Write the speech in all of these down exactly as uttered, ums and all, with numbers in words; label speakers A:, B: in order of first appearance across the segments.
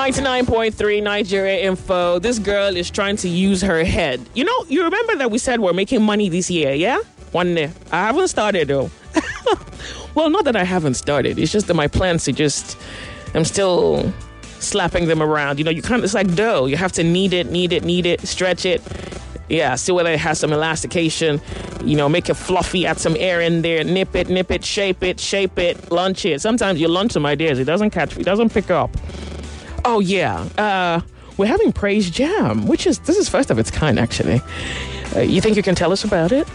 A: ninety-nine point three Nigeria Info. This girl is trying to use her head. You know, you remember that we said we're making money this year, yeah? One day. I haven't started, though. Well, not that I haven't started. It's just that my plans are just... I'm still slapping them around. You know, you can't... It's like dough. You have to knead it, knead it, knead it, stretch it. Yeah, see whether it has some elastication. You know, make it fluffy, add some air in there, nip it, nip it, shape it, shape it, lunch it. Sometimes you lunch some ideas. It doesn't catch, it doesn't pick up. Oh, yeah. Uh, we're having Praise Jam, which is, this is first of its kind, actually. Uh, you think you can tell us about it?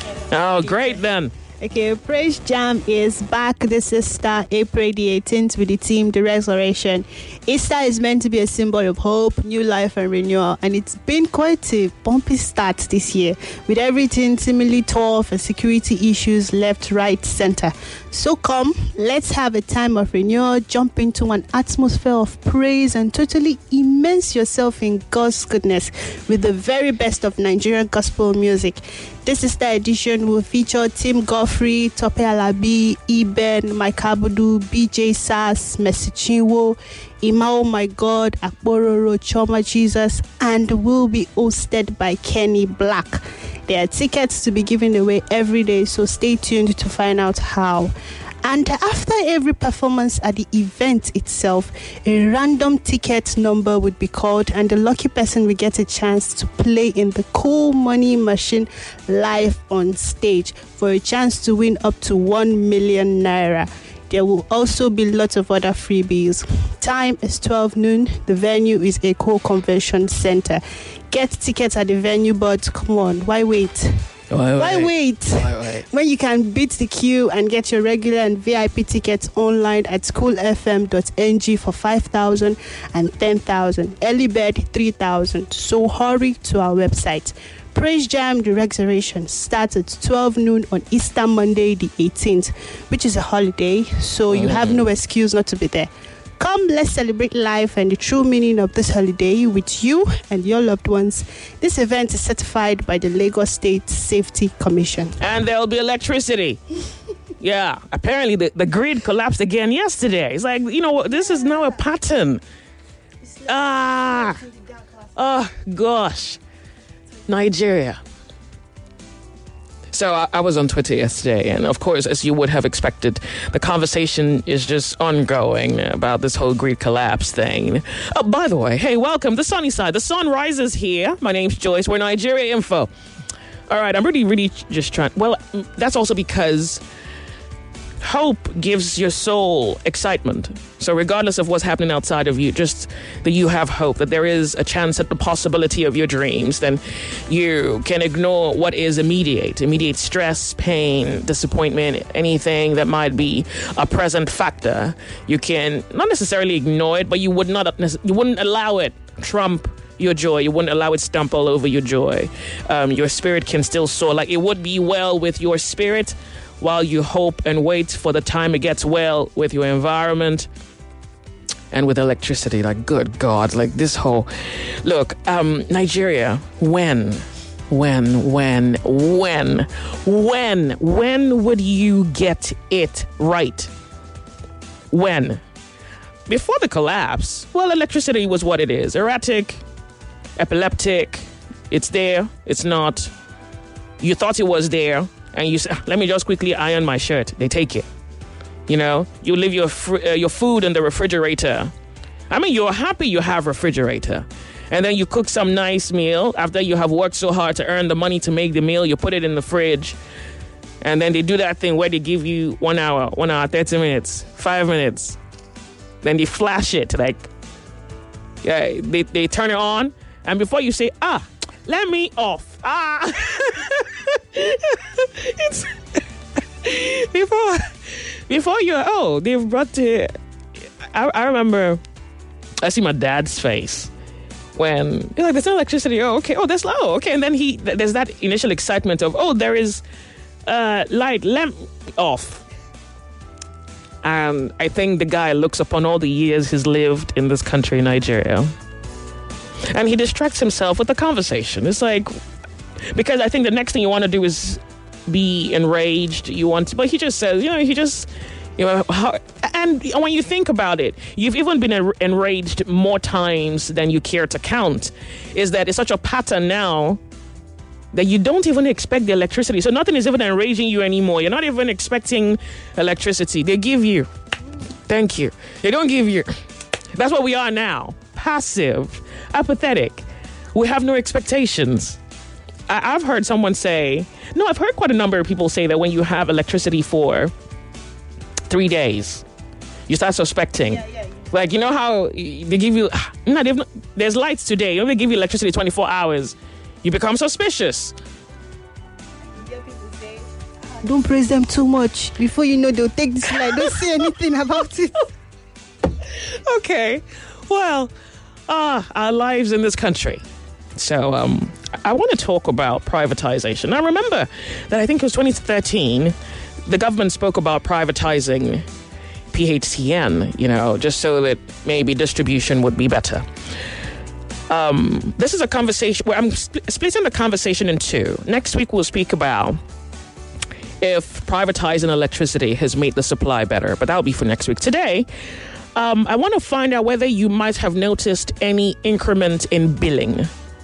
A: Oh, great then.
B: Okay, Praise Jam is back this Easter, April the eighteenth, with the theme The Resurrection. Easter is meant to be a symbol of hope, new life, and renewal, and it's been quite a bumpy start this year, with everything seemingly tough and security issues left, right, center. So come, let's have a time of renewal, jump into an atmosphere of praise, and totally immerse yourself in God's goodness with the very best of Nigerian gospel music. This is the edition will feature Tim Godfrey, Tope Alabi, Eben, Mike Abudu, B J Sass, Mercy Chinwo, Ima Oh My God, Akpororo, Choma Jesus, and will be hosted by Kenny Black. There are tickets to be given away every day, so stay tuned to find out how. And after every performance at the event itself, a random ticket number would be called, and the lucky person will get a chance to play in the Cool Money Machine live on stage for a chance to win up to one million naira. There will also be lots of other freebies. Time is twelve noon. The venue is Eco Convention Center. Get tickets at the venue, but come on, why wait?
A: Why wait?
B: Why wait?
A: Why wait?
B: When you can beat the queue and get your regular and V I P tickets online at cool f m dot n g for five thousand and ten thousand. Early bird three thousand. So hurry to our website. Praise Jam The Resurrection starts at twelve noon on Easter Monday the eighteenth, which is a holiday, so you have no excuse not to be there. Come, let's celebrate life and the true meaning of this holiday with you and your loved ones. This event is certified by the Lagos State Safety Commission.
A: And there'll be electricity. Yeah, apparently the, the grid collapsed again yesterday. It's like, you know, this is now a pattern. Ah, oh, gosh. Nigeria. So I, I was on Twitter yesterday, and of course, as you would have expected, the conversation is just ongoing about this whole grid collapse thing. Oh, by the way, hey, welcome, the sunny side. The sun rises here. My name's Joyce. We're Nigeria Info. All right, I'm really, really just trying. Well, that's also because hope gives your soul excitement. So regardless of what's happening outside of you, just that you have hope, that there is a chance at the possibility of your dreams, then you can ignore what is immediate. Immediate stress, pain, disappointment, anything that might be a present factor. You can not necessarily ignore it, but you would not you wouldn't allow it trump your joy. You wouldn't allow it stump all over your joy. Um, your spirit can still soar. Like, it would be well with your spirit while you hope and wait for the time it gets well with your environment and with electricity. Like, good God, like this whole... Look, um, Nigeria, when, when, when, when, when, when would you get it right? When? Before the collapse, well, electricity was what it is. Erratic, epileptic, it's there, it's not. You thought it was there, and you say, let me just quickly iron my shirt. They take it. You know, you leave your fr- uh, your food in the refrigerator. I mean, you're happy you have refrigerator. And then you cook some nice meal after you have worked so hard to earn the money to make the meal. You put it in the fridge. And then they do that thing where they give you one hour, one hour, thirty minutes, five minutes. Then they flash it. Like, yeah, they, they turn it on. And before you say, ah, let me off. Ah. It's before before you oh they've brought it. I, I remember I see my dad's face when you're like, there's no electricity. Oh, okay. Oh, there's oh okay. And then he there's that initial excitement of, oh, there is uh light, lamp off. And I think the guy looks upon all the years he's lived in this country, Nigeria, and he distracts himself with the conversation. It's like, because I think the next thing you want to do is be enraged. You want to, but he just says, you know, he just, You know, how, and when you think about it, you've even been en- enraged more times than you care to count. Is that it's such a pattern now that you don't even expect the electricity. So nothing is even enraging you anymore. You're not even expecting electricity. They give you. Thank you. They don't give you. That's what we are now. Passive, apathetic. We have no expectations. I- I've heard someone say, no, I've heard quite a number of people say that when you have electricity for three days, you start suspecting.
B: Yeah, yeah, yeah.
A: Like, you know how they give you, no, they've not, there's lights today. You know, they give you electricity twenty-four hours. You become suspicious.
B: Don't praise them too much. Before you know, they'll take this light. Don't say anything about it.
A: Okay. Well, uh, our lives in this country. So um, I want to talk about privatization. Now, remember that I think it was twenty thirteen, the government spoke about privatizing P H C N, you know, just so that maybe distribution would be better. Um, this is a conversation where I'm sp- splitting the conversation in two. Next week, we'll speak about if privatizing electricity has made the supply better, but that'll be for next week. Today, um, I want to find out whether you might have noticed any increment in billing.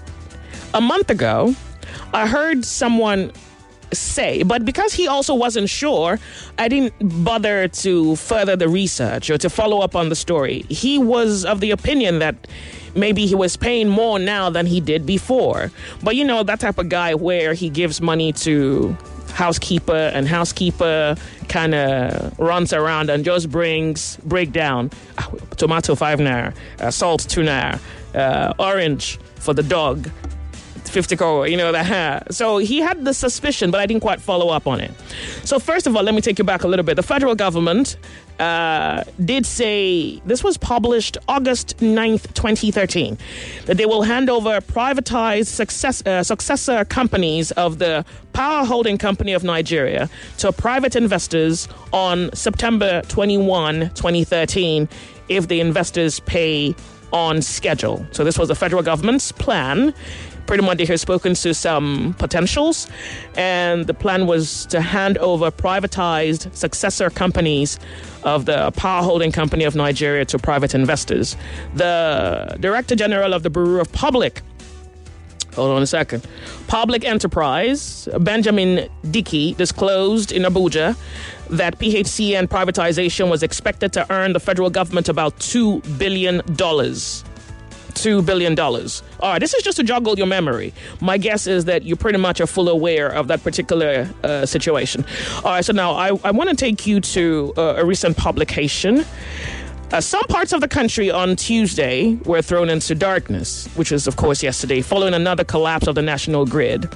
A: A month ago, I heard someone say, but because he also wasn't sure, I didn't bother to further the research or to follow up on the story. He was of the opinion that maybe he was paying more now than he did before. But you know, that type of guy where he gives money to housekeeper and housekeeper kind of runs around and just brings breakdown. Tomato five naira, uh, salt two naira, uh, orange for the dog fifty ko, you know that. So he had the suspicion, but I didn't quite follow up on it. So first of all, let me take you back a little bit. The federal government uh, did say, this was published August ninth, twenty thirteen, that they will hand over privatized success, uh, successor companies of the Power Holding Company of Nigeria to private investors on September twenty-first, twenty thirteen, if the investors pay on schedule. So this was the federal government's plan. Pretty much they have spoken to some potentials, and the plan was to hand over privatized successor companies of the Power Holding Company of Nigeria to private investors. The Director General of the Bureau of Public, hold on a second, Public Enterprise, Benjamin Dickey, disclosed in Abuja that P H C N privatization was expected to earn the federal government about two billion dollars. two billion dollars. All right, this is just to joggle your memory. My guess is that you pretty much are full aware of that particular uh, situation. All right, so now I, I want to take you to uh, a recent publication. Uh, some parts of the country on Tuesday were thrown into darkness, which was, of course, yesterday, following another collapse of the national grid.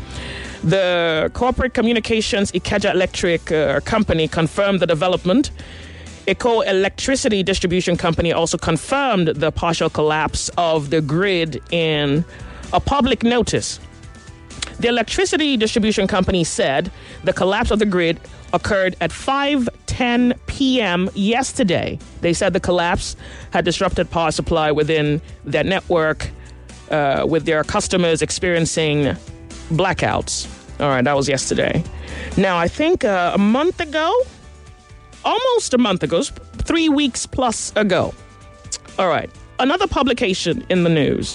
A: The corporate communications Ikeja Electric uh, Company confirmed the development. Eco Electricity Distribution Company also confirmed the partial collapse of the grid in a public notice. The Electricity Distribution Company said the collapse of the grid occurred at five ten p.m. yesterday. They said the collapse had disrupted power supply within their network, uh, with their customers experiencing blackouts. All right, that was yesterday. Now, I think uh, a month ago, almost a month ago, three weeks plus ago. All right. Another publication in the news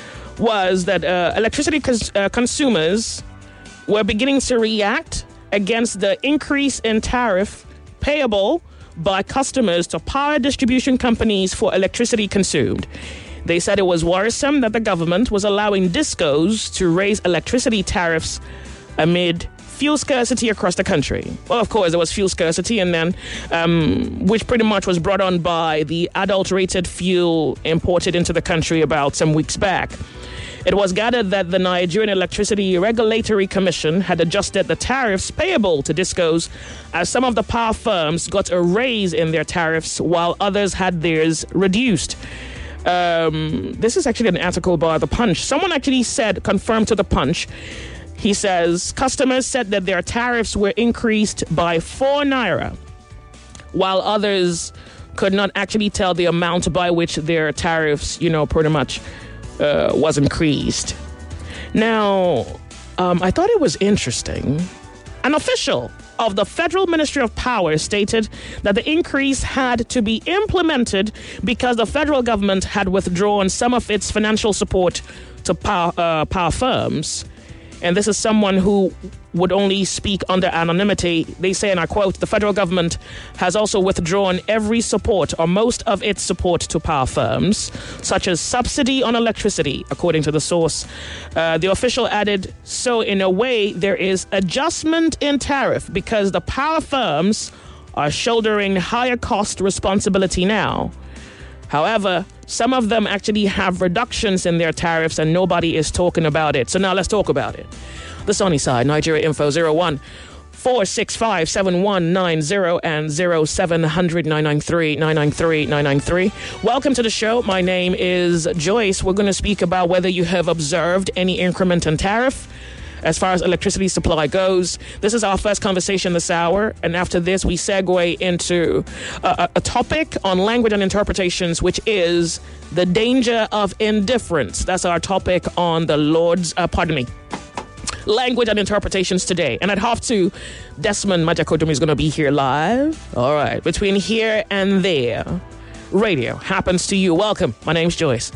A: was that uh, electricity cons- uh, consumers were beginning to react against the increase in tariff payable by customers to power distribution companies for electricity consumed. They said it was worrisome that the government was allowing discos to raise electricity tariffs amid fuel scarcity across the country. Well, of course, there was fuel scarcity, and then, um, which pretty much was brought on by the adulterated fuel imported into the country about some weeks back. It was gathered that the Nigerian Electricity Regulatory Commission had adjusted the tariffs payable to discos, as some of the power firms got a raise in their tariffs while others had theirs reduced. Um, this is actually an article by The Punch. Someone actually said, confirmed to The Punch, he says, customers said that their tariffs were increased by four naira, while others could not actually tell the amount by which their tariffs, you know, pretty much uh, was increased. Now, um, I thought it was interesting. An official of the Federal Ministry of Power stated that the increase had to be implemented because the federal government had withdrawn some of its financial support to power, uh, power firms. And this is someone who would only speak under anonymity. They say, and I quote, the federal government has also withdrawn every support or most of its support to power firms, such as subsidy on electricity, according to the source. Uh, the official added, so in a way, there is adjustment in tariff because the power firms are shouldering higher cost responsibility now. However, some of them actually have reductions in their tariffs and nobody is talking about it. So now let's talk about it. The Sunny Side, Nigeria Info zero one four six five seven one nine zero and zero seven hundred nine nine three nine nine three nine nine three. Welcome to the show. My name is Joyce. We're going to speak about whether you have observed any increment in tariff as far as electricity supply goes. This is our first conversation this hour, and after this we segue into a, a topic on language and interpretations, which is the danger of indifference. That's our topic on the Lord's, uh, pardon me, language and interpretations today. And at half two, Desmond Majakodumi is going to be here live. All right, between here and there, radio happens to you. Welcome. My name's Joyce.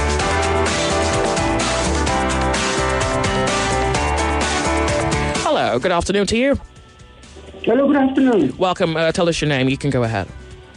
A: Hello, good afternoon to you.
C: Hello, good afternoon.
A: Welcome. Uh, tell us your name. You can go ahead.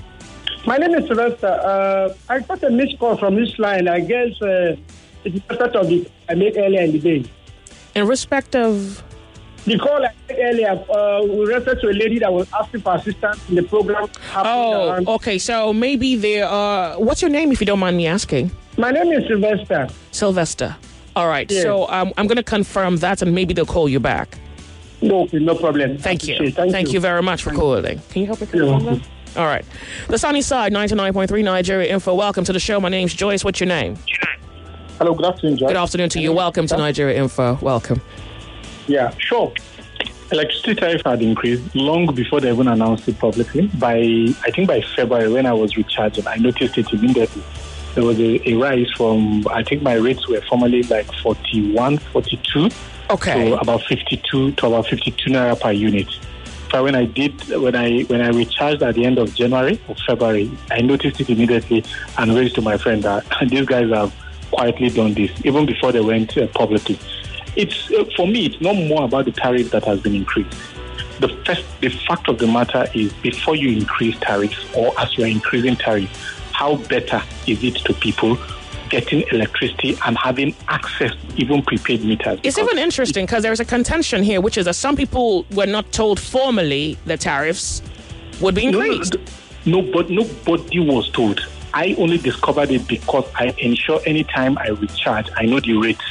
C: My name is Sylvester. Uh, I got a missed call from this line. I guess uh, it's in respect of the I made earlier in the day.
A: In respect of?
C: The call I made earlier, uh, we referred to a lady that was asking for assistance in the program.
A: Oh, around. Okay. So maybe there are... What's your name, if you don't mind me asking?
C: My name is Sylvester.
A: Sylvester. All right.
C: Yes.
A: So um, I'm going to confirm that, and maybe they'll call you back.
C: No, no problem.
A: Thank you.
C: Thank,
A: Thank you. you very much for calling. Can you help me confirm that? All right. The Sunny Side, ninety-nine point three Nigeria Info. Welcome to the show. My name's Joyce. What's your name?
C: Hello, good afternoon, Joyce.
A: Good afternoon to you. Welcome to Nigeria Info. Welcome.
D: Yeah, sure. Electricity tariff had increased long before they even announced it publicly. By, I think by February, when I was recharging, I noticed it immediately. There was a, a rise from, I think my rates were formerly like forty-one, forty-two.
A: Okay.
D: So about fifty-two to about fifty-two naira per unit. So when I did, when I when I recharged at the end of January or February, I noticed it immediately and raised to my friend that these guys have quietly done this, even before they went uh, publicly. It's uh, for me, it's not more about the tariff that has been increased. The first, the fact of the matter is, before you increase tariffs or as you are increasing tariffs, how better is it to people getting electricity and having access to even prepaid meters?
A: It's even interesting because there's a contention here, which is that some people were not told formally the tariffs would be increased.
D: No, no, but nobody was told. I only discovered it because I ensure anytime I recharge, I know the rates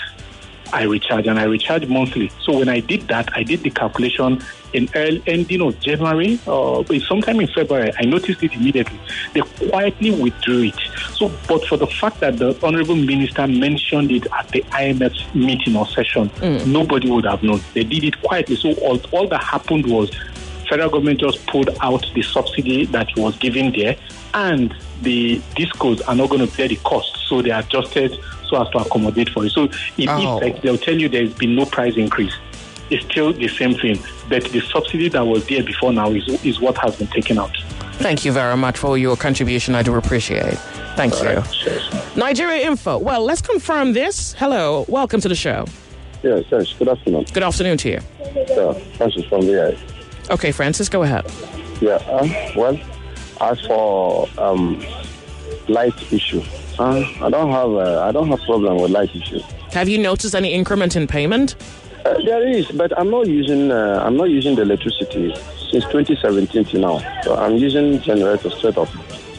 D: I recharge, and I recharge monthly. So when I did that, I did the calculation in early ending of January, or uh, sometime in February. I noticed it immediately. They quietly withdrew it. So, but for the fact that the Honorable Minister mentioned it at the I M F meeting or session, mm. nobody would have known. They did it quietly. So all, all that happened was federal government just pulled out the subsidy that was given there, and the discos are not going to bear the cost. So they adjusted so as to accommodate for it. So in
A: oh.
D: effect, they'll tell you there's been no price increase. It's still the same thing, but the subsidy that was there before now is is what has been taken out.
A: Thank you very much for your contribution. I do appreciate. Thank
D: All
A: you.
D: Right. Sure.
A: Nigeria Info. Well, let's confirm this. Hello. Welcome to the show.
E: Yes, yes. Good afternoon.
A: Good afternoon to you.
E: Yeah, Francis from the
A: Okay, Francis, go ahead.
E: Yeah, uh, well, as for um, light issue, uh, I don't have uh, I don't have problem with light issue.
A: Have you noticed any increment in payment?
E: Uh, there is, but I'm not using uh, I'm not using the electricity since twenty seventeen to now. So I'm using generator straight up.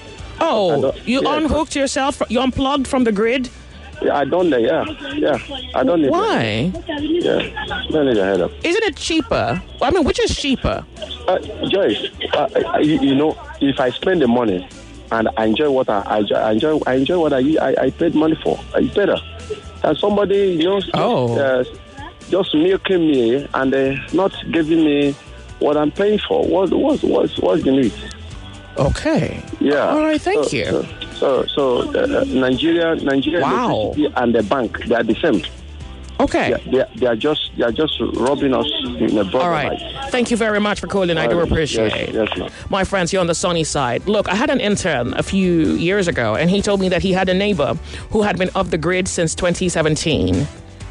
A: Oh, you
E: yeah,
A: unhooked yourself? You unplugged from the grid?
E: Yeah, I don't need. Yeah, yeah, I don't need.
A: Why?
E: That. Yeah, don't need a head up.
A: Isn't it cheaper? I mean, which is cheaper?
E: Uh, Joyce, uh, you, you know, if I spend the money and I enjoy what I, I enjoy, I enjoy, I enjoy what I I, I paid money for, it's better. And somebody, you know,
A: oh.
E: uh, just milking me and uh, not giving me what I'm paying for. What, what, what's, what's the need?
A: Okay.
E: Yeah.
A: All right. Thank
E: so,
A: you.
E: So, so, so uh, Nigeria, Nigeria,
A: wow.
E: and the bank, they are the same.
A: Okay.
E: They, they, they are just they are just robbing us in a broad
A: All right.
E: light.
A: Thank you very much for calling. I do
E: All right.
A: appreciate
E: Yes,
A: it.
E: yes, ma'am.
A: My friends, you're on the sunny side. Look, I had an intern a few years ago, and he told me that he had a neighbor who had been off the grid since twenty seventeen.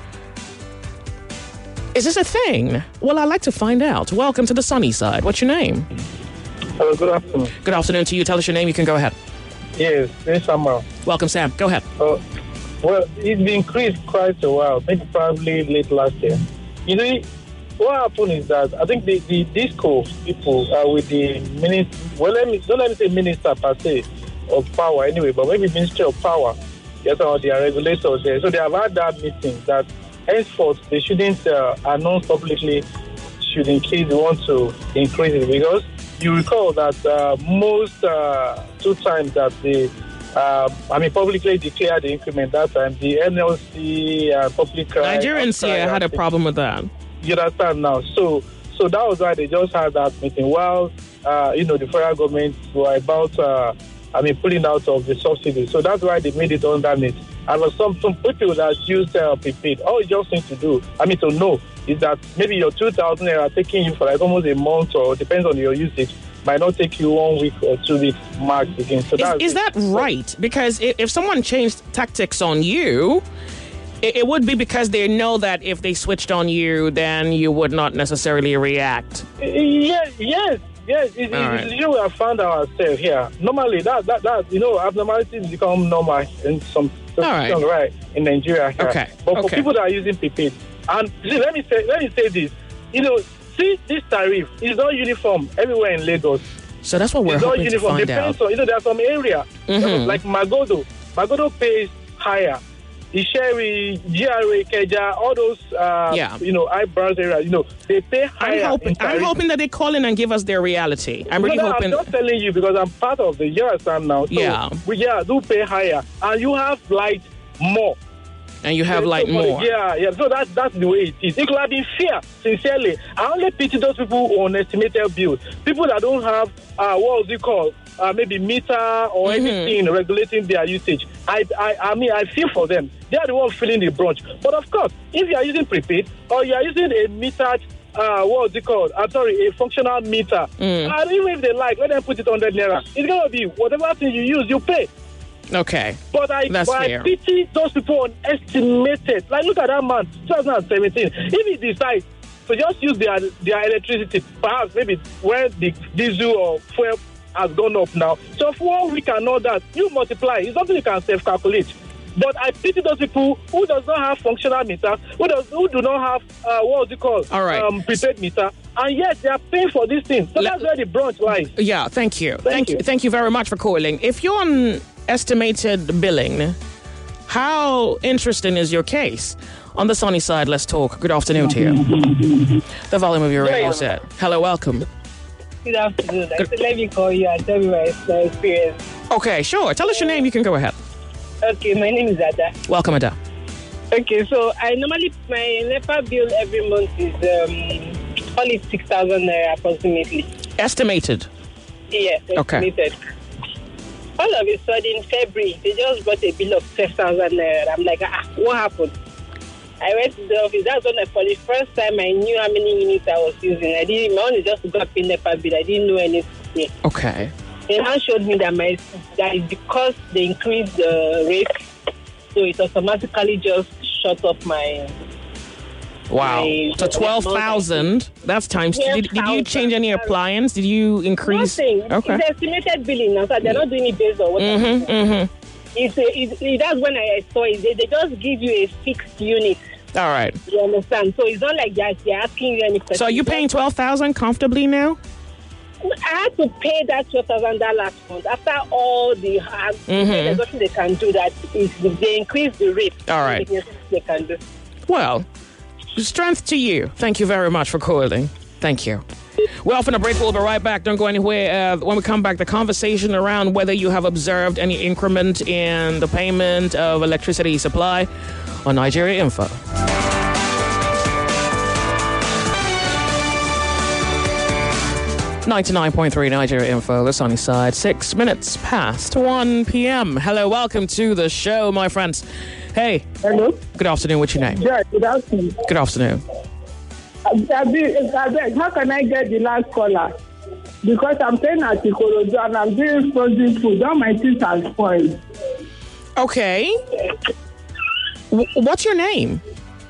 A: Is this a thing? Well, I'd like to find out. Welcome to the sunny side. What's your name?
F: Hello, good afternoon.
A: Good afternoon to you. Tell us your name. You can go ahead.
F: Yes, this Samuel.
A: Welcome, Sam. Go ahead.
F: Uh, well, it's been increased quite a while, maybe probably late last year. You know, what happened is that I think the, the disco people are with the minister, well, let me, don't let me say minister per se of power anyway, but maybe Ministry of Power. Yes, or their regulators there. So they have had that meeting that henceforth they shouldn't uh, announce publicly should in case they want to increase it, because you recall that uh, most uh, two times that they, uh, I mean, publicly declared the increment that time, the N L C uh, public uh,
A: Nigerians here had a problem with that.
F: You understand now? So, so that was why they just had that meeting. While uh, you know the federal government were about, uh, I mean, pulling out of the subsidy. So that's why they made it underneath. And for some some people that use uh, prepaid, all you just need to do, I mean, to know is that maybe your two thousand naira taking you for like almost a month, or depends on your usage, might not take you one week or two weeks max again. So
A: Is,
F: that's
A: is that right? Because if, if someone changed tactics on you, it, it would be because they know that if they switched on you, then you would not necessarily react.
F: Yes, yes, yes. It, it,
A: right.
F: You know, we have found ourselves here. Normally, that, that, that you know, abnormalities become normal in some
A: right.
F: right in Nigeria. Here.
A: Okay.
F: But for
A: Okay.
F: people that are using prepaid, and see, let me say, let me say this. You know, see, this tariff is not uniform everywhere in Lagos.
A: So that's what we're
F: It's not
A: hoping to
F: uniform.
A: find
F: Depends
A: out.
F: on, you know, there are some area
A: Mhm.
F: like Magodo. Magodo pays higher. Isheri, G R A, Keja, all those, uh,
A: Yeah.
F: you know, eyebrows area, you know, they pay higher.
A: I'm hoping,
F: in
A: I'm
F: tariff.
A: hoping that they call in and give us their reality. I'm really
F: no, no,
A: hoping.
F: I'm just telling you because I'm part of the year Sam now. So
A: Yeah.
F: we yeah, do pay higher, and you have light more.
A: And you have like
F: So,
A: more.
F: Yeah, yeah. So that's that's the way it is. It could have been fair, sincerely. I only pity those people who on estimated bills. People that don't have uh, what was it called? Uh, maybe meter or
A: Mhm.
F: anything regulating their usage. I, I I mean I feel for them. They are the ones feeling the brunt. But of course, if you are using prepaid or you are using a metered uh, what was it called? I'm sorry, a functional meter.
A: Mm.
F: And even if they like, let them put it on one hundred naira. It's gonna be whatever thing you use, you pay.
A: Okay.
F: But I,
A: That's
F: but I
A: fair.
F: pity those people unestimated. Like, look at that man, twenty seventeen. If he decides to just use their their electricity, perhaps maybe when the diesel or fuel has gone up now, so for one week and all that, you multiply. It's something you can self-calculate. But I pity those people who does not have functional meters, who does who do not have uh, what was it called?
A: All right.
F: Um, prepaid meter, and yet they are paying for these things. So
A: Le-
F: that's where the brunt lies.
A: Yeah, thank you. Thank,
F: you.
A: you. Thank you very much for calling. If you're on estimated billing, how interesting is your case? On the sunny side, let's talk. Good afternoon to you. The volume of your radio set. Hello, welcome.
G: Good afternoon. I said, let me call you and tell you my my experience.
A: Okay, sure. Tell us your name. You can go ahead.
G: Okay, my name is Ada.
A: Welcome, Ada.
G: Okay, so I normally, my NEPA bill every month is, um, call it six thousand naira approximately.
A: Estimated.
G: Yes,
A: Okay.
G: estimated. All of a sudden, in February, they just brought a bill of twelve thousand naira. I'm like, ah, what happened? I went to the office. That's when I, for the first time, I knew how many units I was using. I didn't, my own is just to go pay NEPA bill. I didn't know anything.
A: Okay.
G: They now showed me that my that is because they increased the rate, so it automatically just shut off my.
A: Wow.
G: my
A: So twelve thousand. That's times. Did, did you change any appliance? Did you increase?
G: Nothing.
A: Okay.
G: It's estimated billing now, so they're not doing it based on what.
A: Mm-hmm, mm-hmm.
G: It's a, it, it, that's when I saw it. They, they just give you a fixed unit.
A: All right.
G: You understand? So it's not like they're, they're asking you any questions.
A: So are you paying twelve thousand comfortably now?
G: I had to pay that twelve thousand dollars last month. After all the hard,
A: Mhm.
G: there's nothing they can do. That is, they increase the rate.
A: All right.
G: There's nothing they can do.
A: Well, strength to you. Thank you very much for calling. Thank you. Well, from the break, we'll be right back. Don't go anywhere. Uh, when we come back, the conversation around whether you have observed any increment in the payment of electricity supply on Nigeria Info. ninety-nine point three Nigeria Info, the sunny side. Six minutes past one p.m. Hello, welcome to the show, my friends. Hey.
C: Hello.
A: Good afternoon. What's your name?
C: Yeah, good afternoon.
A: Good afternoon.
C: How can I get the last caller? Because I'm staying at Ikorodu and I'm doing frozen food. All my things are spoiled.
A: Okay. W- what's your name?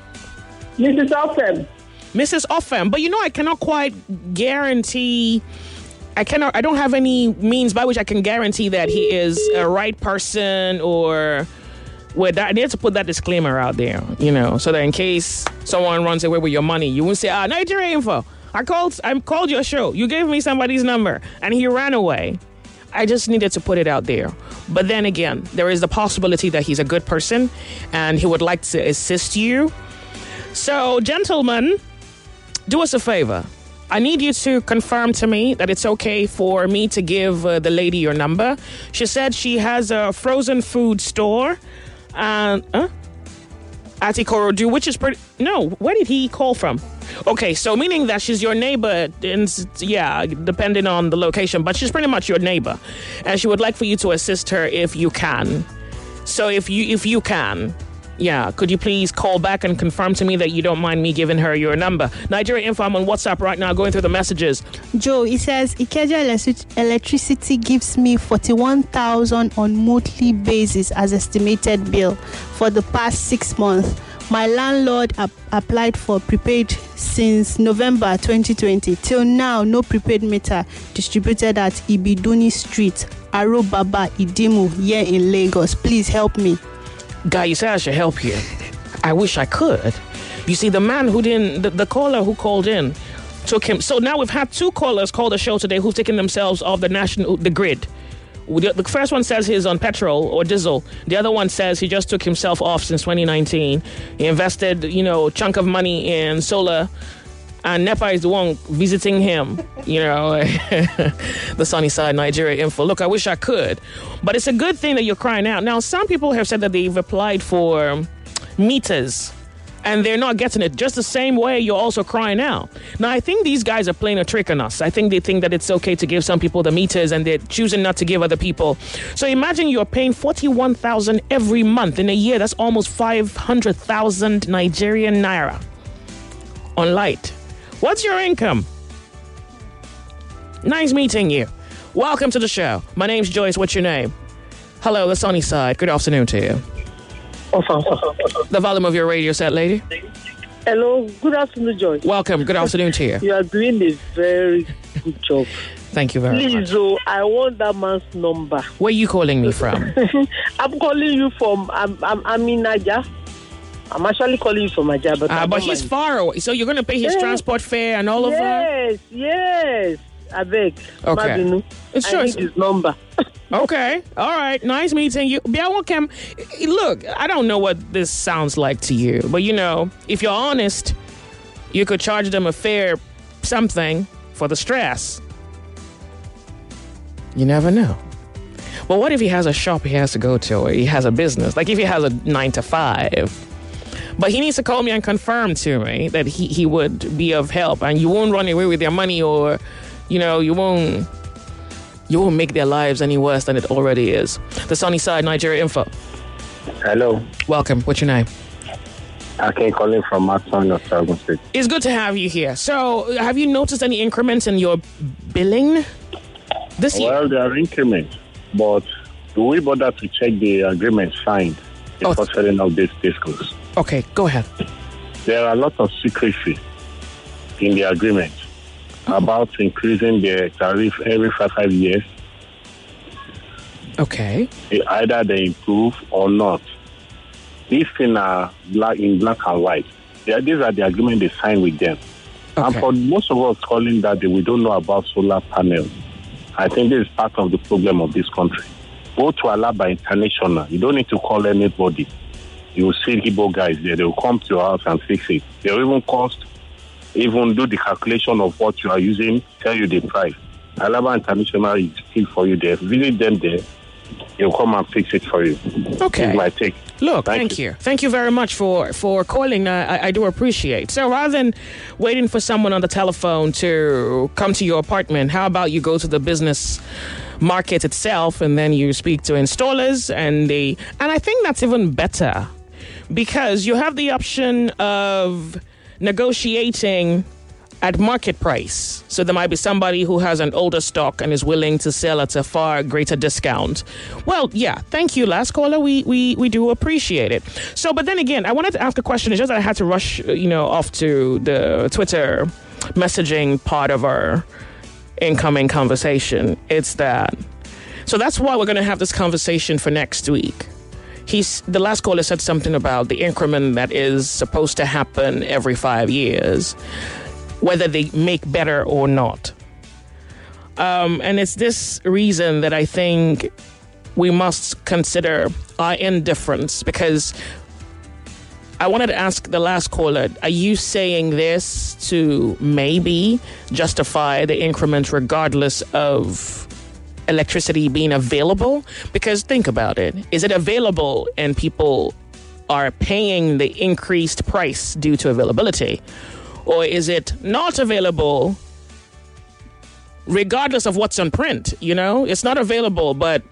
C: Missus Offem.
A: Missus Offem. But you know, I cannot quite guarantee... I cannot. I don't have any means by which I can guarantee that he is a right person or... Well, I need to put that disclaimer out there, you know, so that in case someone runs away with your money, you won't say, ah, Nigeria Info. I called I called your show. You gave me somebody's number and he ran away. I just needed to put it out there. But then again, there is the possibility that he's a good person and he would like to assist you. So, gentlemen, do us a favor. I need you to confirm to me that it's okay for me to give uh, the lady your number. She said she has a frozen food store and uh, at Ikorodu, which is pretty... No, where did he call from? Okay, so meaning that she's your neighbor, and yeah, depending on the location, but she's pretty much your neighbor, and she would like for you to assist her if you can. So if you if you can, yeah, could you please call back and confirm to me that you don't mind me giving her your number? Nigeria Info, I'm on WhatsApp right now, going through the messages.
B: Joe, it says Ikeja Elec- Electricity gives me forty-one thousand on monthly basis as estimated bill for the past six months. My landlord ap- applied for prepaid since November twenty twenty. Till now, no prepaid meter distributed at Ibiduni Street, Arobaba, Idimu, here in Lagos. Please help me.
A: Guy, you say I should help you. I wish I could. You see, the man who didn't, the, the caller who called in, took him. So now we've had two callers call the show today who've taken themselves off the national, the grid. The first one says he's on petrol or diesel. The other one says he just took himself off since twenty nineteen. He invested, you know, a chunk of money in solar, and NEPA is the one visiting him, you know, the sunny side, Nigeria Info. Look, I wish I could, but it's a good thing that you're crying out. Now, some people have said that they've applied for meters and they're not getting it, just the same way you're also crying out. Now, I think these guys are playing a trick on us. I think they think that it's okay to give some people the meters and they're choosing not to give other people. So imagine you're paying forty-one thousand every month. In a year, that's almost five hundred thousand Nigerian naira on light. What's your income? Nice meeting you. Welcome to the show. My name's Joyce. What's your name? Hello, the sunny side. Good afternoon to you. The volume of your radio set, lady.
H: Hello, good afternoon, Joyce.
A: Welcome. Good afternoon to you.
H: You are doing a very good job.
A: Thank you very
H: Please,
A: much.
H: Please, oh, I want that man's number.
A: Where are you calling me from?
H: I'm calling you from, I'm, I'm, I'm in Naija. I'm actually calling you from Naija, but
A: uh, But he's mind. far away, so you're going to pay his yes. transport fare and all of
H: yes,
A: that?
H: Yes, yes. I beg.
A: Okay.
H: Mabinu,
A: it's
H: I
A: sure.
H: need his number.
A: Okay. All right. Nice meeting you. Look, I don't know what this sounds like to you, but you know, if you're honest, you could charge them a fair something for the stress. You never know. But what if he has a shop he has to go to, or he has a business? Like if he has a nine to five. But he needs to call me and confirm to me that he, he would be of help, and you won't run away with your money, or, you know, you won't you won't make their lives any worse than it already is. The sunny side, Nigeria Info.
E: Hello.
A: Welcome. What's your name?
E: Okay, calling from Matson of Ogun State.
A: It's good to have you here. So, have you noticed any increments in your billing this year?
E: Well, there are increments, but do we bother to check the agreement signed before oh. setting up these discos?
A: Okay, go ahead.
E: There are a lot of secrecy in the agreement oh. about increasing the tariff every five, five years.
A: Okay.
E: Either they improve or not. These things are black in black and white. Yeah, these are the agreement they signed with them. Okay. And for most of us calling that we don't know about solar panels, I think this is part of the problem of this country. Go to Alaba International. You don't need to call anybody. You will see Igbo guys there. They will come to your house and fix it. They will even cost, even do the calculation of what you are using, tell you the price. Alaba International is still for you there. Visit them there. he'll come and fix it for you.
A: Okay.
E: This is my take.
A: Look, thank, thank you. you. Thank you very much for, for calling. Uh, I, I do appreciate. So rather than waiting for someone on the telephone to come to your apartment, how about you go to the business market itself and then you speak to installers and they, and I think that's even better because you have the option of negotiating at market price. So there might be somebody who has an older stock and is willing to sell at a far greater discount. Well, yeah, thank you, last caller. We we we do appreciate it. So, but then again, I wanted to ask a question. It's just that I had to rush, you know, off to the Twitter messaging part of our incoming conversation. It's that. So that's why we're going to have this conversation for next week. He's the last caller said something about the increment that is supposed to happen every five years. Whether they make better or not. Um, and it's this reason that I think we must consider our indifference, because I wanted to ask the last caller, are you saying this to maybe justify the increment regardless of electricity being available? Because think about it. Is it available and people are paying the increased price due to availability? Or is it not available regardless of what's on print? You know, it's not available, but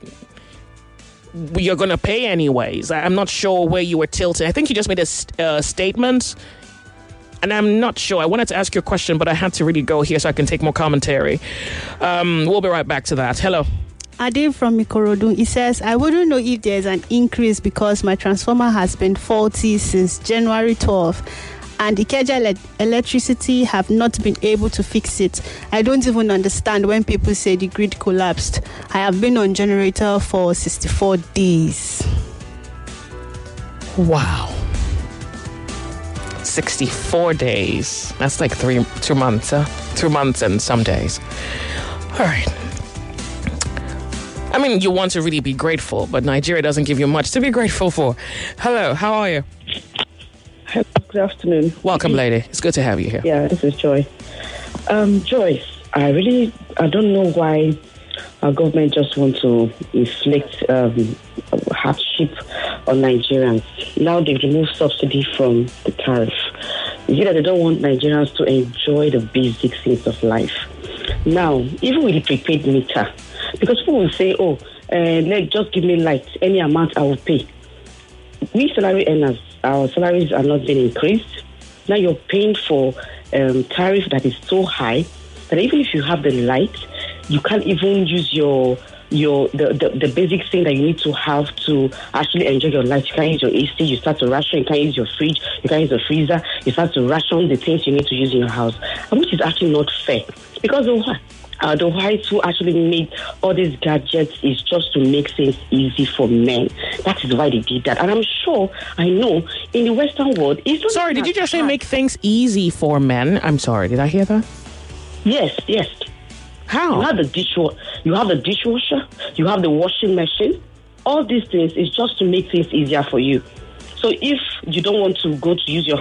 A: you're going to pay anyways. I'm not sure where you were tilted. I think you just made a st- uh, statement, and I'm not sure. I wanted to ask you a question, but I had to really go here so I can take more commentary. Um, we'll be right back to that. Hello.
B: Ade from Ikorodu, he says, I wouldn't know if there's an increase because my transformer has been faulty since January twelfth. And Ikeja ele- electricity have not been able to fix it. I don't even understand when people say the grid collapsed. I have been on generator for sixty-four days.
A: Wow. sixty-four days. That's like three, two months, huh? Two months and some days. All right. I mean, you want to really be grateful, but Nigeria doesn't give you much to be grateful for. Hello, how are you?
I: Hello, good afternoon.
A: Welcome, lady. It's good to have you here.
I: Yeah, this is Joy. Um, Joyce, I really, I don't know why our government just want to inflict um, hardship on Nigerians. Now they've removed subsidy from the tariff. Is it that they don't want Nigerians to enjoy the basic things of life? Now, even with the prepaid meter, because people will say, oh, uh, let just give me light, any amount I will pay. We salary earners, our salaries are not being increased. Now you're paying for um, tariff that is so high that even if you have the light, you can't even use your your the, the, the basic thing that you need to have to actually enjoy your life. You can't use your A C, you start to ration, you can't use your fridge, you can't use the freezer, you start to ration the things you need to use in your house, and which is actually not fair. Because of what? Uh, the whites who actually made all these gadgets is just to make things easy for men. That is why they did that. And I'm sure, I know, in the Western world... It's not
A: sorry, did you just say make things easy for men? I'm sorry, did I hear that?
I: Yes, yes.
A: How?
I: You have the dishwasher, you have the dishwasher, you have the washing machine. All these things is just to make things easier for you. So if you don't want to go to use your...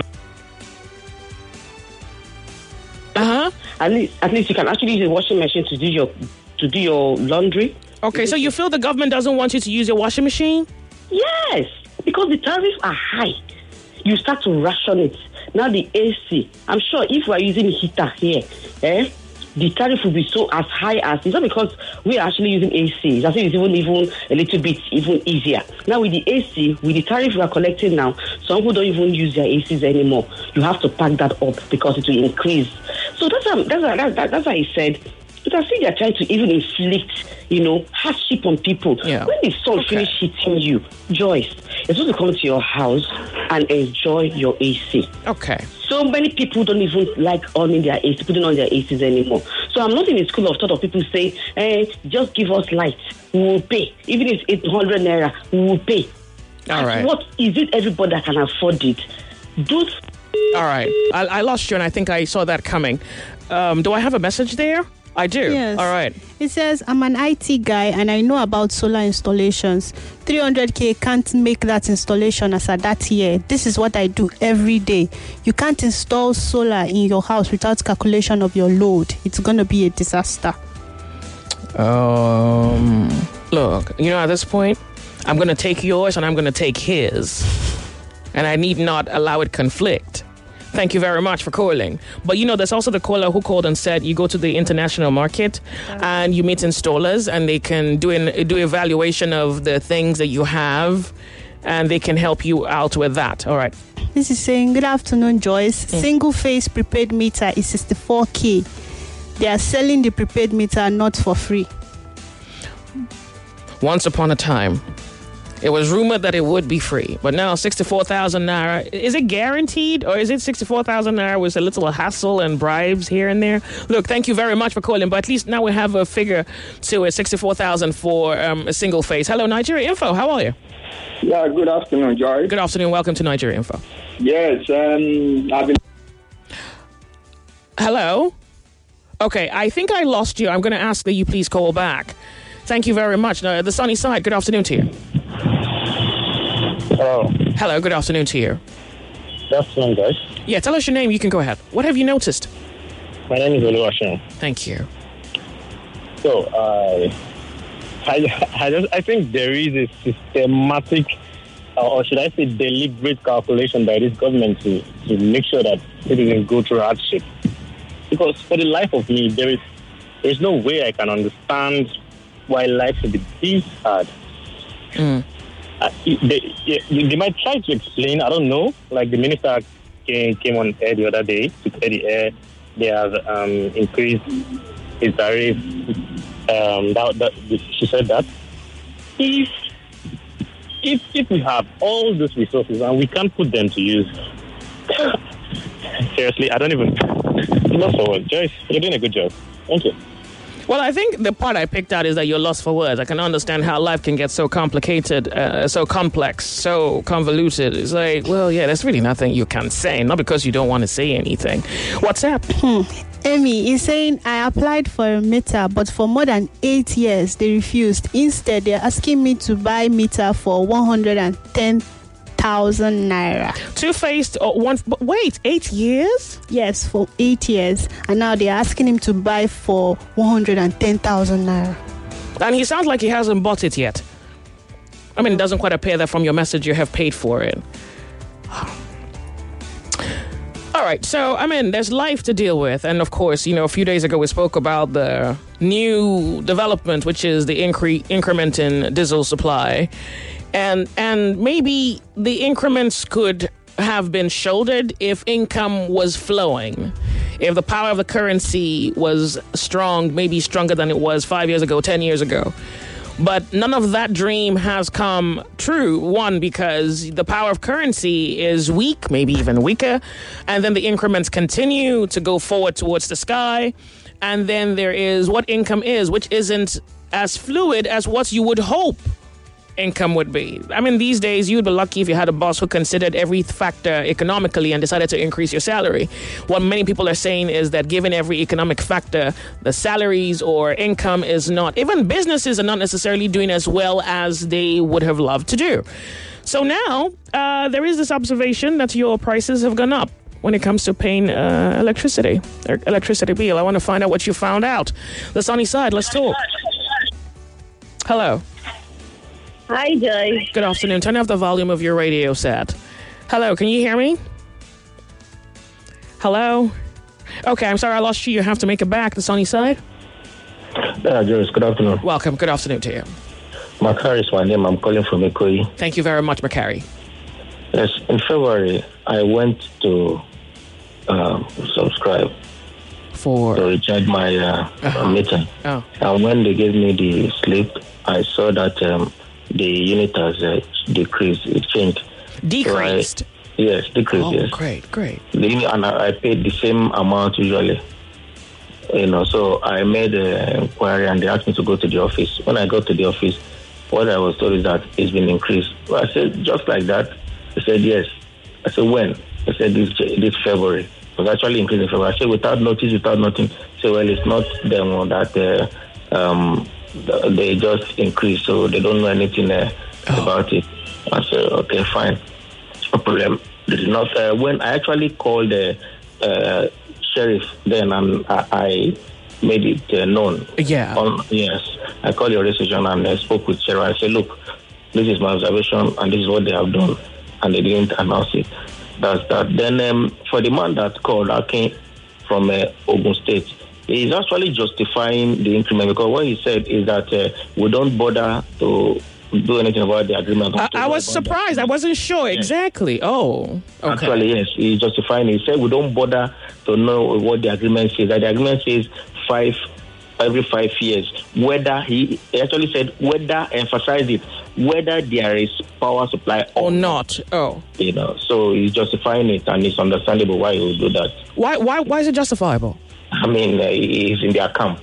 A: Uh-huh.
I: At least, at least you can actually use a washing machine to do your to do your laundry.
A: Okay, so you feel the government doesn't want you to use your washing machine?
I: Yes, because the tariffs are high. You start to ration it. Now the A C, I'm sure if we're using heater here, eh, the tariff will be so as high as, it's not because we're actually using A C. It's as if it's even, even a little bit even easier. Now with the A C, with the tariff we are collecting now, some people don't even use their A Cs anymore. You have to pack that up because it will increase. So that's why, that's why, that's, that's why I said, but I think they're trying to even inflict, you know, hardship on people.
A: Yeah.
I: When the sun
A: Okay.
I: finish hitting you, Joyce, you're supposed to come to your house and enjoy your A C.
A: Okay.
I: So many people don't even like owning their A C, putting on their A Cs anymore. So I'm not in a school of thought of people say, hey, just give us light, we will pay. Even if it's eight hundred naira, we will pay.
A: All right.
I: What is it everybody that can afford it? Those...
A: All right. I, I lost you, and I think I saw that coming. Um, do I have a message there? I do.
B: Yes.
A: All right.
B: It says, I'm an I T guy and I know about solar installations. three hundred k can't make that installation as at that year. This is what I do every day. You can't install solar in your house without calculation of your load. It's going to be a disaster.
A: Um... Look, you know, at this point, I'm going to take yours and I'm going to take his. And I need not allow it conflict. Thank you very much for calling. But, you know, there's also the caller who called and said you go to the international market and you meet installers and they can do an do evaluation of the things that you have and they can help you out with that. All right.
B: This is saying, good afternoon, Joyce. Mm. Single phase prepaid meter is sixty-four K. They are selling the prepaid meter not for free.
A: Once upon a time, it was rumored that it would be free, but now sixty-four thousand naira, is it guaranteed or is it sixty-four thousand naira with a little hassle and bribes here and there? Look, thank you very much for calling, but at least now we have a figure to it, sixty-four thousand for um, a single phase. Hello, Nigeria Info, how are you?
J: Yeah, good afternoon, Joy.
A: Good afternoon, welcome to Nigeria Info.
J: Yes, um, I've been...
A: Hello? Okay, I think I lost you. I'm going to ask that you please call back. Thank you very much. Uh, the sunny side, good afternoon to you.
K: Hello.
A: Hello, good afternoon to you.
K: Good afternoon, guys.
A: Yeah, tell us your name. You can go ahead. What have you noticed?
K: My name is Oluwaseun.
A: Thank you.
K: So, uh, I, I, just, I think there is a systematic, uh, or should I say deliberate calculation by this government to, to make sure that citizens go through hardship. Because for the life of me, there is there is no way I can understand why life should be this hard.
A: Mm.
K: Uh, they, they, they might try to explain, I don't know, like the minister came, came on air the other day to clear the air. They have um, increased his tariff. Um, that, that, she said that. If, if, if we have all those resources and we can't put them to use, seriously, I don't even... Not forward. Joyce, you're doing a good job. Thank you.
A: Well, I think the part I picked out is that you're lost for words. I can understand how life can get so complicated, uh, so complex, so convoluted. It's like, well, yeah, there's really nothing you can say, not because you don't want to say anything. What's up?
B: Hmm. Amy is saying, I applied for a meter, but for more than eight years, they refused. Instead, they're asking me to buy meter for one hundred ten thousand naira.
A: Two-faced, or one, but wait, eight years?
B: Yes, for eight years. And now they're asking him to buy for one hundred ten thousand naira.
A: And he sounds like he hasn't bought it yet. I mean, it doesn't quite appear that from your message you have paid for it. All right, so, I mean, there's life to deal with. And, of course, you know, a few days ago we spoke about the new development, which is the incre- increment in diesel supply. And and maybe the increments could have been shouldered if income was flowing. If the power of the currency was strong, maybe stronger than it was five years ago, ten years ago. But none of that dream has come true. One, because the power of currency is weak, maybe even weaker. And then the increments continue to go forward towards the sky. And then there is what income is, which isn't as fluid as what you would hope income would be. I mean, these days, you'd be lucky if you had a boss who considered every factor economically and decided to increase your salary. What many people are saying is that given every economic factor, the salaries or income is not, even businesses are not necessarily doing as well as they would have loved to do. So now, uh, there is this observation that your prices have gone up when it comes to paying uh, electricity, or electricity bill. I want to find out what you found out. The sunny side, let's talk. Hello.
G: Hi, Joy.
A: Good afternoon. Turn off the volume of your radio set. Hello, can you hear me? Hello? Okay, I'm sorry I lost you. You have to make it back. The sunny side?
L: Yeah, Joyce, good afternoon.
A: Welcome. Good afternoon to you.
L: Macari is my name. I'm calling from Ikoyi.
A: Thank you very much, Macari.
L: Yes, in February, I went to um, subscribe
A: for
L: to recharge my uh, uh-huh. meter.
A: Oh.
L: And when they gave me the slip, I saw that um, the unit has uh, decreased. It changed.
A: Decreased?
L: So I, yes, decreased,
A: oh,
L: yes.
A: great, great.
L: The, and I, I paid the same amount usually. You know, so I made an inquiry and they asked me to go to the office. When I got to the office, what I was told is that it's been increased. Well, I said, just like that? They said, yes. I said, when? They said, this, this February. It was actually increased in February. I said, without notice, without nothing. So, well, it's not them that uh, um, they just increased, so they don't know anything uh, oh. about it. I said, okay, fine. No problem. They did not, uh, when I actually called the uh, sheriff then, and I, I made it uh, known.
A: Yeah.
L: On, yes. I called the radio station and I spoke with Cheryl. I said, look, this is my observation and this is what they have done. And they didn't announce it. That's that. Then um, for the man that called, Akin from uh, Ogun State, he's actually justifying the increment because what he said is that uh, we don't bother to do anything about the agreement.
A: I, I was surprised. I wasn't sure yes. exactly. Oh, okay.
L: Actually, yes, he's justifying it. He said we don't bother to know what the agreement says. That the agreement says five every five years. Whether he, he actually said whether emphasized it whether there is power supply or,
A: or not. Oh,
L: you know. So he's justifying it, and it's understandable why he would do that.
A: Why? Why? Why is it justifiable?
L: I mean, uh, he's in their camp.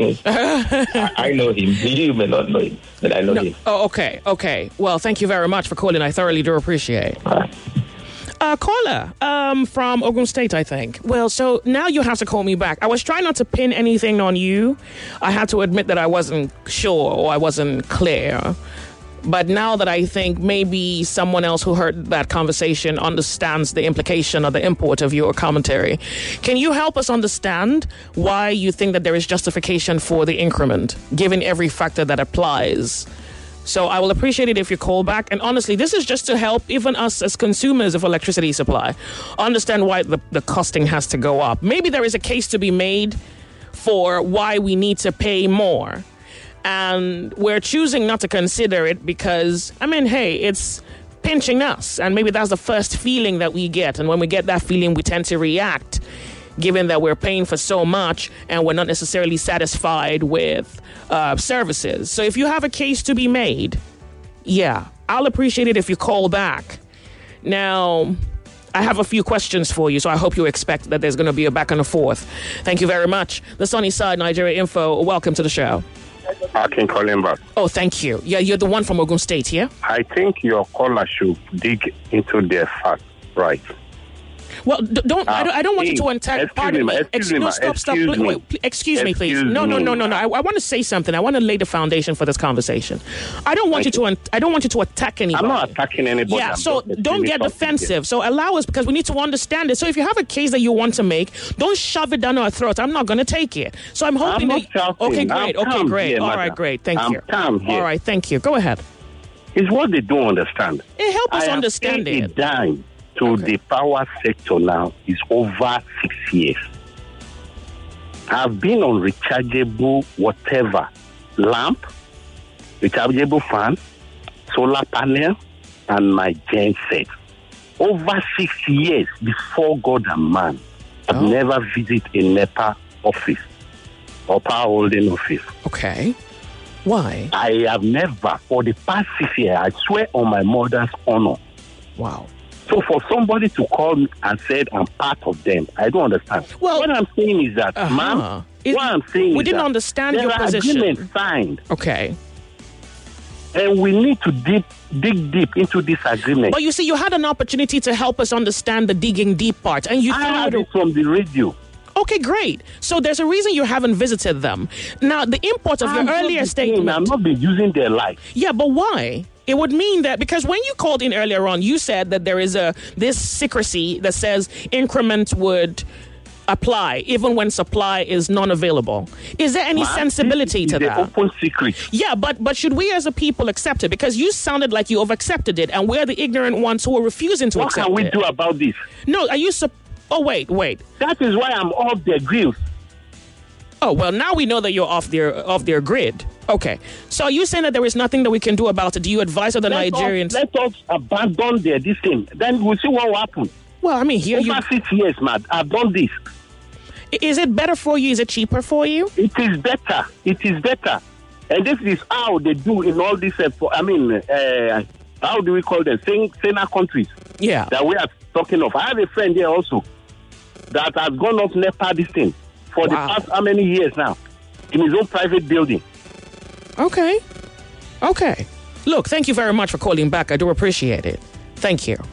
L: I, I know him. You may not know him, but I know no. him.
A: Oh, okay, okay. Well, thank you very much for calling. I thoroughly do appreciate.
L: Right.
A: Uh, caller um, from Ogun State, I think. Well, so now you have to call me back. I was trying not to pin anything on you. I had to admit that I wasn't sure or I wasn't clear. But now that I think maybe someone else who heard that conversation understands the implication or the import of your commentary, can you help us understand why you think that there is justification for the increment, given every factor that applies? So I will appreciate it if you call back. And honestly, this is just to help even us as consumers of electricity supply understand why the, the costing has to go up. Maybe there is a case to be made for why we need to pay more. And we're choosing not to consider it because, I mean, hey, it's pinching us. And maybe that's the first feeling that we get. And when we get that feeling, we tend to react, given that we're paying for so much and we're not necessarily satisfied with uh, services. So if you have a case to be made, yeah, I'll appreciate it if you call back. Now, I have a few questions for you, so I hope you expect that there's going to be a back and a forth. Thank you very much. The Sunny Side Nigeria Info, welcome to the show.
E: I can call him back.
A: Oh, thank you. Yeah, you're the one from Ogun State, yeah?
E: I think your caller should dig into their facts, right?
A: Well, d- don't, uh, I don't I don't want
E: hey,
A: you to attack. Pardon me.
E: Excuse me.
A: No, stop, stop.
E: Excuse
A: wait,
E: me.
A: wait, excuse me, please.
E: Excuse
A: no, no,
E: me.
A: no, no, no. I, I want to say something. I want to lay the foundation for this conversation. I don't want Thank you to. Un- I don't want you to attack anybody.
E: I'm not attacking anybody.
A: Yeah.
E: I'm
A: So don't get defensive. So allow us, because we need to understand it. So if you have a case that you want to make, don't shove it down our throats. I'm not going to take it. So I'm hoping.
E: I'm
A: that,
E: not shouting.
A: okay, great.
E: I'm
A: okay, great.
E: Here,
A: All
E: madam.
A: right, great. Thank
E: I'm
A: you.
E: calm here.
A: All right, thank you. Go ahead.
E: It's what they don't understand.
A: It help us
E: I
A: understand
E: have
A: it.
E: A dime to
A: Okay.
E: the power sector now is over six years. I've been on rechargeable whatever, lamp, rechargeable fan, solar panel, and my gen set. Over six years before God and man, I've
A: Oh.
E: never visited a NEPA office or power holding office.
A: Okay. Why?
E: I have never, for the past six years, I swear on my mother's honor.
A: Wow.
E: So for somebody to call me and said I'm part of them, I don't understand.
A: Well,
E: what I'm saying is that,
A: uh-huh.
E: ma'am,
A: It-
E: what I'm saying
A: we
E: is
A: didn't
E: that
A: understand
E: there
A: your
E: are
A: position.
E: agreements signed,
A: Okay.
E: and we need to deep, dig deep into this agreement.
A: But you see, you had an opportunity to help us understand the digging deep part, and you
E: I
A: threw
E: heard
A: it.
E: it from the radio.
A: Okay, great. So there's a reason you haven't visited them. Now, the import of
E: I'm
A: your
E: not
A: earlier
E: be saying
A: statement.
E: I'm not be using their life.
A: Yeah, but why? It would mean that because when you called in earlier on, you said that there is a this secrecy that says increment would apply even when supply is non-available. Is there any
E: Ma'am,
A: sensibility
E: this
A: to
E: is the
A: that?
E: open secret.
A: Yeah, but but should we as a people accept it? Because you sounded like you have accepted it, and we're the ignorant ones who are refusing to
E: What
A: accept
E: can we
A: it.
E: do about this?
A: No, are you? Sup- oh wait, wait.
E: That is why I'm off their grills.
A: Oh well, now we know that you're off their off their grid. Okay, so are you saying that there is nothing that we can do about it? Do you advise other
E: Let
A: Nigerians?
E: Us, let us abandon their this thing. Then we'll see what will happen.
A: Well, I mean, here
E: Over
A: you.
E: six years, man, I've done this.
A: Is it better for you? Is it cheaper for you?
E: It is better. It is better. And this is how they do in all these, uh, for, I mean, uh, how do we call them? Sen- Sena countries.
A: Yeah.
E: That we are talking of. I have a friend here also that has gone off NEPA this thing for
A: Wow.
E: the past how many years now in his own private building.
A: Okay. Okay. Look, thank you very much for calling back. I do appreciate it. Thank you.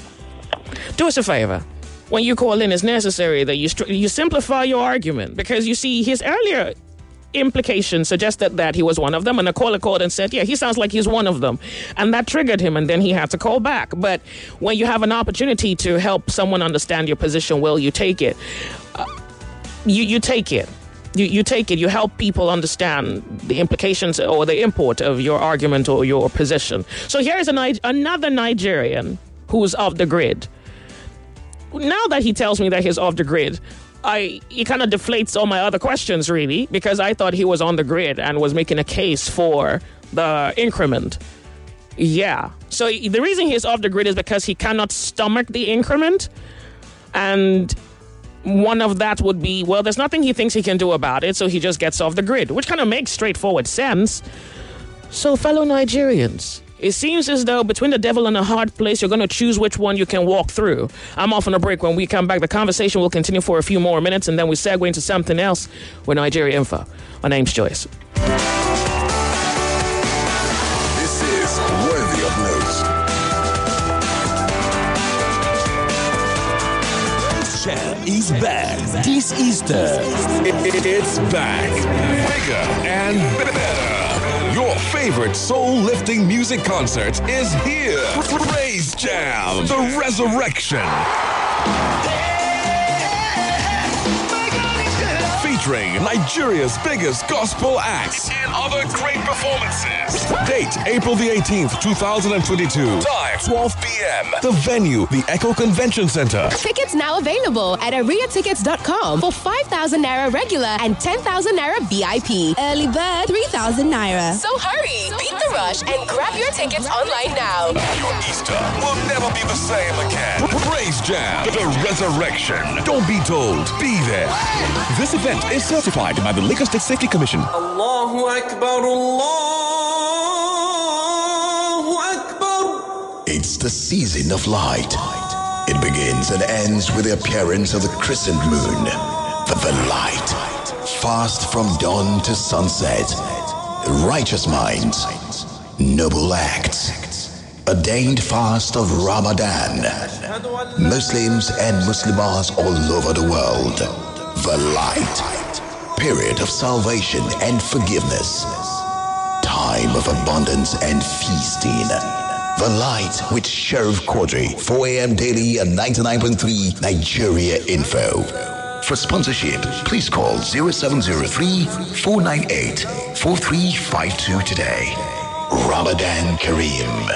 A: Do us a favor. When you call in, it's necessary that you str- you simplify your argument, because you see his earlier implication suggested that he was one of them, and a caller called and said, yeah, he sounds like he's one of them, and that triggered him, and then he had to call back. But when you have an opportunity to help someone understand your position, well, you take it. Uh, you you take it. you, you take it, you help people understand the implications or the import of your argument or your position. So here's a, another Nigerian who's off the grid. Now that he tells me that he's off the grid, I he kind of deflates all my other questions, really, because I thought he was on the grid and was making a case for the increment. Yeah. So the reason he's off the grid is because he cannot stomach the increment. And one of that would be, well, there's nothing he thinks he can do about it, so he just gets off the grid, which kind of makes straightforward sense. So, fellow Nigerians, it seems as though between the devil and a hard place, you're going to choose which one you can walk through. I'm off on a break. When we come back, the conversation will continue for a few more minutes, and then we segue into something else with Nigeria Info. My name's Joyce.
M: This is Worthy of Notes. Jam is back this Easter. It's back. Bigger and better. Your favorite soul-lifting music concert is here. Praise Jam, the resurrection. Featuring Nigeria's biggest gospel acts and other great performances. Date, April the eighteenth, twenty twenty-two. Time, twelve p.m. The venue, the Echo Convention Center.
N: Tickets now available at aria tickets dot com for five thousand naira regular and ten thousand naira V I P. Early bird, three thousand naira. So hurry, beat the rush and grab your tickets online now.
M: Your Easter will never be the same again. Praise Jam, the resurrection. Don't be told, be there. This event is certified by the Lagos State Safety Commission.
O: Allahu Akbar, Allahu Akbar.
P: It's the season of light. It begins and ends with the appearance of the crescent moon. The, the light. Fast from dawn to sunset. Righteous minds. Noble acts. Ordained fast of Ramadan. Muslims and Muslimas all over the world. The light. Period of salvation and forgiveness. Time of abundance and feasting. The light with Sheriff Quadri, four a.m. daily and ninety-nine point three Nigeria Info. For sponsorship, please call zero seven zero three, four nine eight, four three five two today. Ramadan Kareem.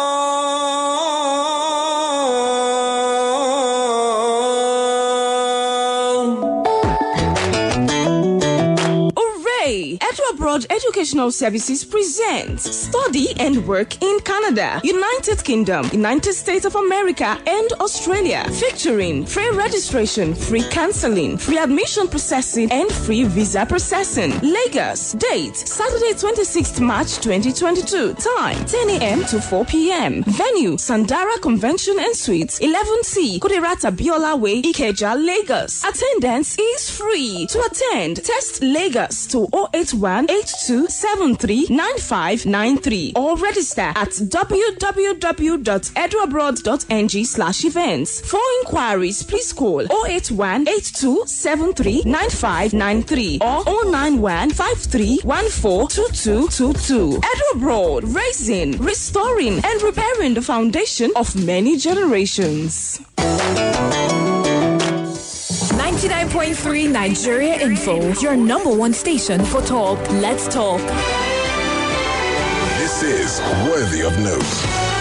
Q: Abroad Educational Services presents Study and Work in Canada, United Kingdom, United States of America, and Australia, featuring free registration, free counseling, free admission processing, and free visa processing. Lagos, date Saturday twenty-sixth March twenty twenty-two, time ten a.m. to four p.m. Venue Sandara Convention and Suites, eleven C, Kudirata Biola Way, Ikeja, Lagos. Attendance is free. To attend, text Lagos to zero eight one eight two seven three nine five nine three or register at w w w dot eduabroad dot n g slash events. For inquiries, please call zero eight one eight two seven three nine five nine three or zero nine one five three one four two two two two. Eduabroad, raising, restoring, and repairing the foundation of many generations.
R: ninety-nine point three Nigeria Info, your number one station for talk. Let's talk.
M: This is Worthy of Note.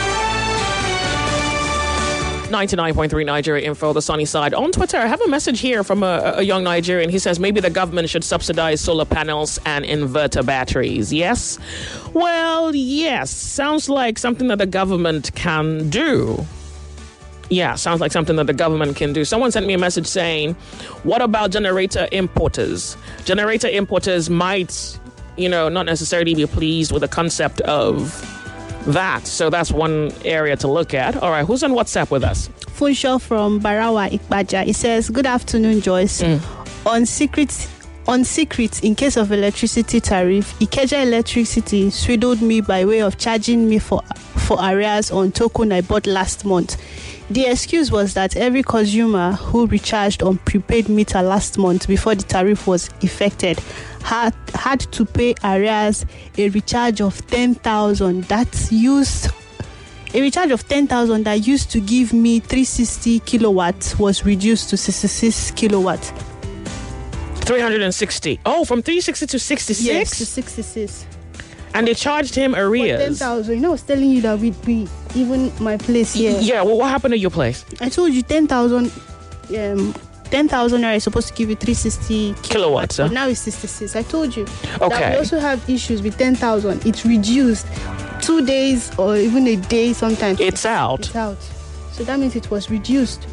A: ninety-nine point three Nigeria Info, the sunny side. On Twitter, I have a message here from a, a young Nigerian. He says maybe the government should subsidize solar panels and inverter batteries. Yes? Well, yes. Sounds like something that the government can do. Yeah, sounds like something that the government can do. Someone sent me a message saying, what about generator importers? Generator importers might, you know, not necessarily be pleased with the concept of that. So that's one area to look at. All right, who's on WhatsApp with us?
B: Funsho from Barawa, Ikbaja. It says, good afternoon, Joyce. Mm. On secret... On secret, in case of electricity tariff, Ikeja Electricity swindled me by way of charging me for for arrears on token I bought last month. The excuse was that every consumer who recharged on prepaid meter last month before the tariff was effected had had to pay arrears a recharge of ten thousand. That's used. A recharge of ten thousand that used to give me three hundred sixty kilowatts was reduced to sixty-six kilowatts.
A: three hundred sixty. Oh, from three sixty to sixty-six?
B: Yes, to sixty-six.
A: And they charged him arrears.
B: ten thousand. You know, I was telling you that we, we even my place here.
A: Yeah, well, what happened to your place?
B: I told you ten thousand. Um, ten thousand is supposed to give you three hundred sixty
A: kilowatts.
B: But
A: huh?
B: now it's sixty-six. I told you.
A: Okay.
B: That we also have issues with ten thousand. It's reduced two days or even a day sometimes.
A: It's out.
B: It's out. So that means it was reduced.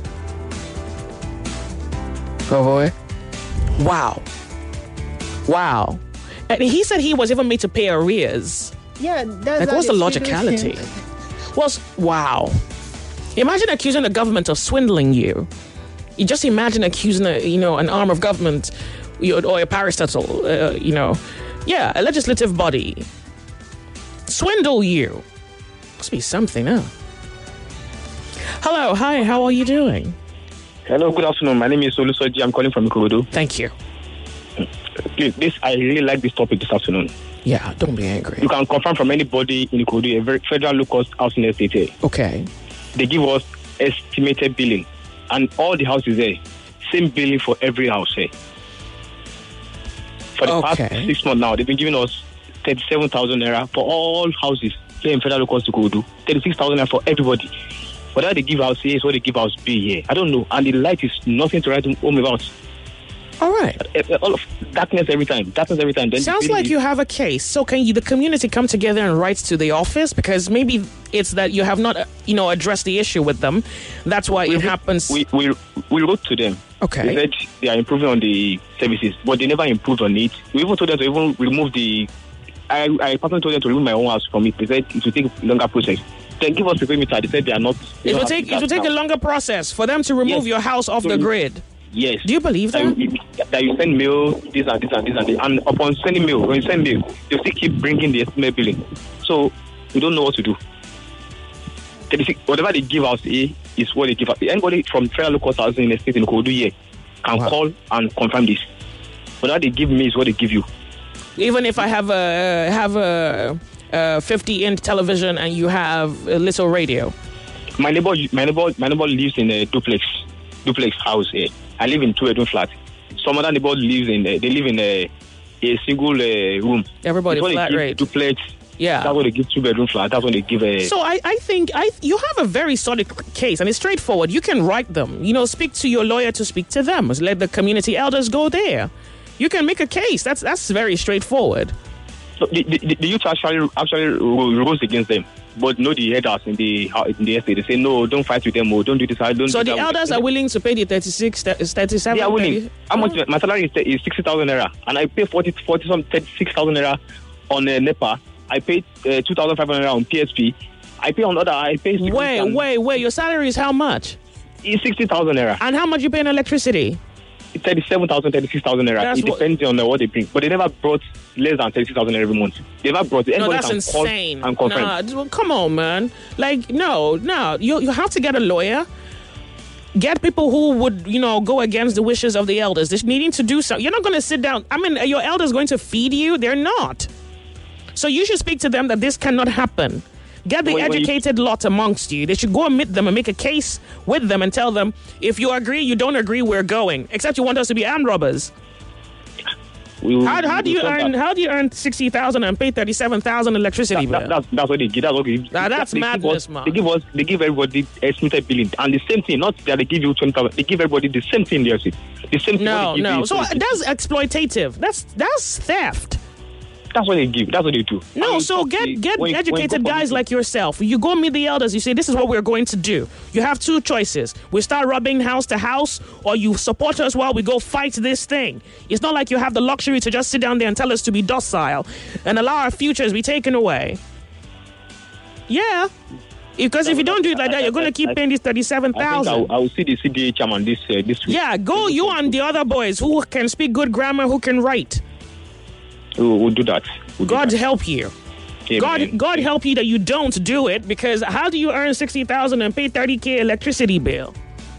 A: Oh boy. Wow. Wow. And he said he was even made to pay arrears.
B: Yeah, that's
A: like,
B: how
A: what's the
B: they figured
A: logicality?
B: him.
A: Was wow. Imagine accusing the government of swindling you. You just imagine accusing a, you know, an arm of government or a parastatal, uh, you know, yeah, a legislative body swindle you. Must be something, huh? Hello, hi, how are you doing?
K: Hello, good afternoon. My name is Olusoji. I'm calling from Ikorodu.
A: Thank you.
K: Please, this I really like this topic this afternoon.
A: Yeah, don't be angry.
K: You can confirm from anybody in Ikorodu, a very federal low-cost housing estate here.
A: Okay.
K: They give us estimated billing, and all the houses there, same billing for every house here. For the
A: Okay.
K: past six months now, they've been giving us thirty-seven thousand naira for all houses here in federal low-cost Ikorodu. thirty-six thousand naira for everybody. Whatever they give house here is what they give house B here. I don't know, and the light is nothing to write home about.
A: All right.
K: All of darkness every time. Darkness every time. Then
A: Sounds like you have a case. So can you, the community come together and write to the office? Because maybe it's that you have not, uh, you know, addressed the issue with them. That's why
K: we,
A: it happens.
K: We, we we wrote to them.
A: Okay.
K: They said they are improving on the services, but they never improved on it. We even told them to even remove the... I, I personally told them to remove my own house from it. They said it will take a longer process. Then give us the perimeter. They said they are not... they
A: It
K: don't
A: will
K: have
A: take
K: the
A: it will
K: gas
A: take a
K: now.
A: longer process for them to remove
K: Yes.
A: your house off
K: So
A: the
K: you-
A: grid.
K: Yes.
A: Do you believe that?
K: That you, that you send mail, this and this and this and this. And upon sending mail, when you send mail, they still keep bringing the estimate billing. So we don't know what to do. thirty-six Whatever they give us eh, is what they give us. Anybody from federal local housing in the state in Kodu here can
A: Wow.
K: call and confirm this. Whatever they give me is what they give you.
A: Even if I have a have a, a fifty inch television and you have a little radio.
K: My neighbor, my neighbor, my neighbor lives in a duplex, duplex house here. I live in two bedroom flat. Some other neighbor lives in, a, they live in a, a single uh, room.
A: Everybody
K: That's what
A: flat
K: they give
A: rate.
K: Duplex.
A: Yeah.
K: That's what they give two bedroom flat. That's what they give a.
A: So I, I think I you have a very solid case and it's straightforward. You can write them. You know, speak to your lawyer to speak to them. Let the community elders go there. You can make a case. That's that's very straightforward.
K: So the, the, the youth actually actually rose against them, but no, the elders in the in the estate they say no, don't fight with them, or don't do this. I don't.
A: So
K: do
A: the
K: that.
A: elders are willing to pay the thirty-six, thirty-seven.
K: They are willing.
A: thirty
K: How much? My salary is, is sixty thousand naira, and I pay forty, forty some thirty-six thousand naira on uh, NEPA. I pay uh, two thousand five hundred naira on P S P. I pay on other. I pay.
A: Wait, wait, wait. Your salary is how much?
K: It's sixty thousand naira.
A: And how much you pay in electricity?
K: thirty-seven thousand, thirty-six thousand naira.
A: That's
K: It
A: what-
K: depends on uh, what they bring, but they never brought less than thirty-six thousand every month. They never brought it.
A: No,
K: Anybody
A: that's
K: can
A: insane.
K: Call and confirm.
A: Nah, d- well, come on, man. Like, no, no. You you have to get a lawyer. Get people who would, you know, go against the wishes of the elders. They're needing to do something. You're not going to sit down. I mean, are your elders going to feed you? They're not. So you should speak to them that this cannot happen. Get the
K: Wait, wait.
A: educated lot amongst you. They should go and meet them and make a case with them and tell them, if you agree, you don't agree, we're going. Except you want us to be armed robbers.
K: We will-
A: How, how
K: we
A: do you
K: will sort
A: earn?
K: that.
A: How do you earn sixty thousand and pay thirty-seven thousand electricity bill?
K: That, that's, that's what they give. That's what they give.
A: Nah, that's
K: they
A: madness,
K: give us,
A: man.
K: They give us. They give everybody estimated billing, and the same thing. Not that they give you twenty thousand. They give everybody the same thing. There, see. The same thing.
A: No,
K: what they give
A: no.
K: you.
A: So that's exploitative. That's that's theft.
K: That's what they give. That's what they do.
A: No,
K: And
A: so
K: talk
A: get
K: to-
A: get
K: when you- when you go
A: educated
K: for
A: guys
K: meeting-
A: like yourself. You go meet the elders. You say, this is what we're going to do. You have two choices. We start robbing house to house, or you support us while we go fight this thing. It's not like you have the luxury to just sit down there and tell us to be docile and allow our futures be taken away. Yeah. Because if you don't do it like that, you're going to keep paying this thirty-seven
K: I think
A: thousand.
K: I'll, I'll see the C D A chairman this uh, this week.
A: Yeah, go you and the other boys who can speak good grammar, who can write.
K: We'll, we'll do that. We'll do
A: God
K: that.
A: help you.
K: Amen.
A: God, God help you that you don't do it, because how do you earn sixty thousand and pay thirty k electricity bill?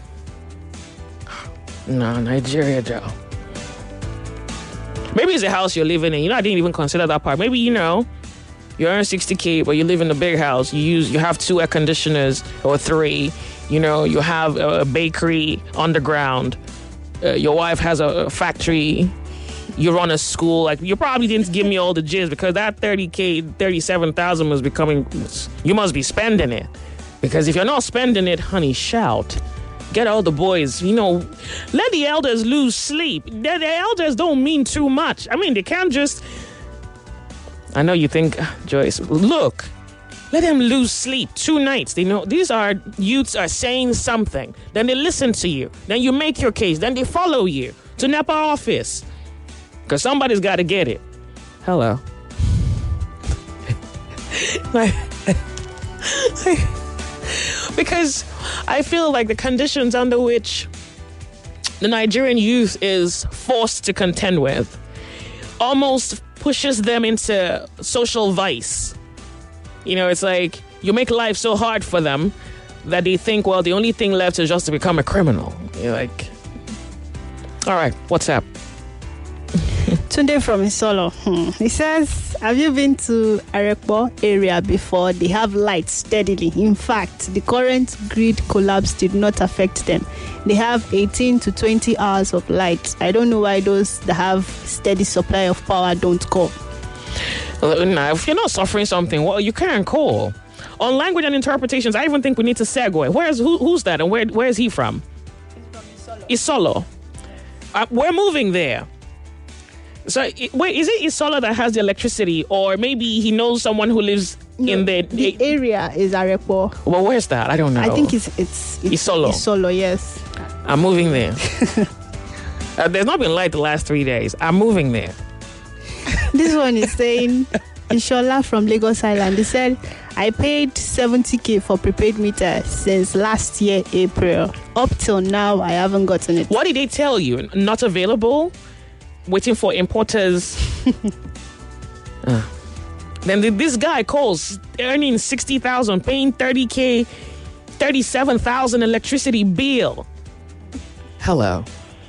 A: No, Nigeria, Joe. Maybe it's a house you're living in. You know, I didn't even consider that part. Maybe, you know, you earn sixty k, but you live in a big house. You use, you have two air conditioners or three. You know, you have a bakery underground. Uh, your wife has a factory. you run a school. Like, you probably didn't give me all the gist because that thirty K, thirty-seven thousand was becoming, you must be spending it. Because if you're not spending it, honey, shout. Get all the boys, you know, let the elders lose sleep. The, the elders don't mean too much. I mean, they can't just, I know you think, Joyce, look, let them lose sleep two nights. They know these are youths are saying something. Then they listen to you. Then you make your case. Then they follow you to NEPA office. Because somebody's got to get it. Hello. Because I feel like the conditions under which the Nigerian youth is forced to contend with almost pushes them into social vice. You know, it's like you make life so hard for them that they think, well, the only thing left is just to become a criminal. You're like, all right, what's up?
B: Tunde from Isolo. Hmm. He says, have you been to Arekpo area before? They have lights steadily. In fact, the current grid collapse did not affect them. They have eighteen to twenty hours of light. I don't know why those that have steady supply of power don't call.
A: Now, if you're not suffering something, well, you can't call. On language and interpretations, I even think we need to segue. Where's who, who's that, and where where is he from? He's from Isolo. Isolo. Uh, we're moving there. So, wait, is it Isolo that has the electricity, or maybe he knows someone who lives
B: no,
A: in the...
B: The area is Arekpo.
A: Well, where's that? I don't know.
B: I think it's... it's, it's
A: Isolo.
B: Isolo, yes.
A: I'm moving there. uh, there's not been light the last three days. I'm moving there.
B: This one is saying, Inshallah from Lagos Island. They said, I paid seventy K for prepaid meter since last year, April. Up till now, I haven't gotten it.
A: What did they tell you? Not available? Waiting for importers. uh. Then the, this guy calls earning sixty thousand, paying thirty K, thirty-seven thousand electricity bill. Hello.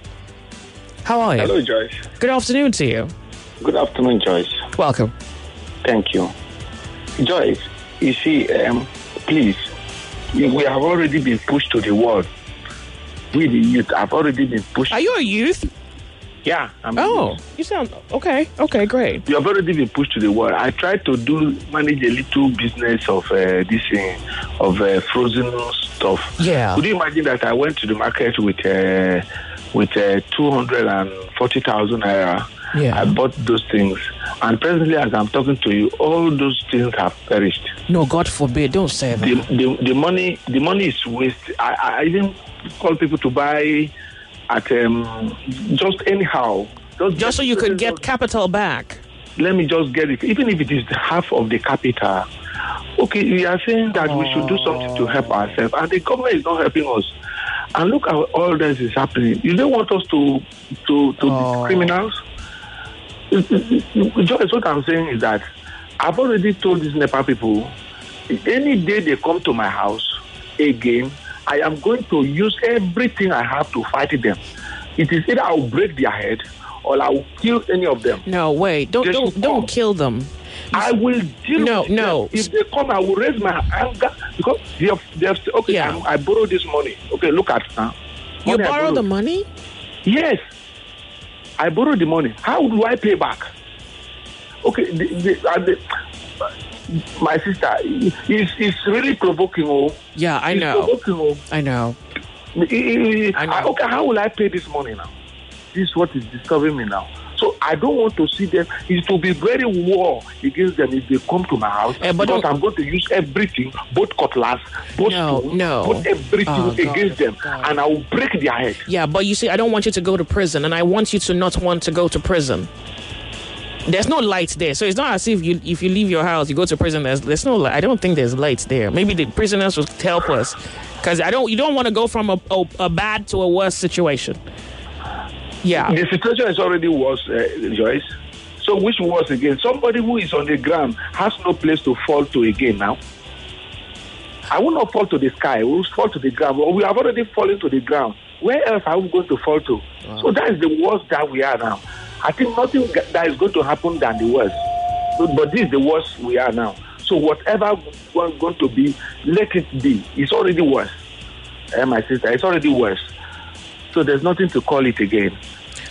A: How are you?
S: Hello, Joyce.
A: Good afternoon to you.
S: Good afternoon, Joyce.
A: Welcome.
S: Thank you. Joyce, you see, um, please, we have already been pushed to the wall. We, the youth, have already been pushed.
A: Are you a youth?
S: Yeah. I'm
A: oh, you sound okay. Okay, great.
S: We have already been pushed to the wall. I tried to do manage a little business of uh, this uh, of uh, frozen stuff.
A: Yeah.
S: Could you imagine that I went to the market with uh, with uh, two hundred and forty thousand naira?
A: Yeah.
S: I bought those things, and presently, as I'm talking to you, all those things have perished.
A: No, God forbid! Don't say that.
S: The the, the money the money is wasted. I, I even call people to buy at um, just anyhow.
A: Just, just so you could get capital back.
S: Let me just get it, even if it is half of the capital. Okay, we are saying that oh. we should do something to help ourselves, and the government is not helping us. And look at all this is happening. You don't want us to to to oh. be criminals. Just what I'm saying is that I've already told these NEPA people, any day they come to my house again, I am going to use everything I have to fight them. It is either I'll break their head or I'll kill any of them.
A: No, wait, don't don't don't kill them.
S: I will deal
A: no,
S: with
A: no.
S: them. If they come, I will raise my anger because they have, they have okay, yeah. I, I borrowed this money. Okay, look at now.
A: Uh, you borrow the money?
S: Yes. I borrowed the money. How do I pay back? Okay, the, the, uh, the, my sister, it's, it's really provoking. Oh,
A: yeah, I
S: it's
A: know.
S: Provoking, oh.
A: I know.
S: I know. Okay, how will I pay this money now? This is what is disturbing me now. So I don't want to see them. It will be very war against them if they come to my house.
A: Uh, but
S: because I'm going to use everything, both cutlass, both
A: no,
S: tools,
A: no.
S: both everything
A: oh,
S: against them, God. And I will break their head.
A: Yeah, but you see, I don't want you to go to prison, and I want you to not want to go to prison. There's no lights there, so it's not as if you if you leave your house, you go to prison. There's there's no light. I don't think there's lights there. Maybe the prisoners will help us, because I don't. You don't want to go from a, a a bad to a worse situation. Yeah,
S: the situation is already worse, uh, Joyce. So which worse again? Somebody who is on the ground has no place to fall to again now. I will not fall to the sky. We will fall to the ground. We have already fallen to the ground. Where else are we going to fall to? Wow. So that is the worst that we are now. I think nothing that is going to happen than the worst. But this is the worst we are now. So whatever we're going to be, let it be. It's already worse. Eh, my sister, it's already worse. So there's nothing to call it again.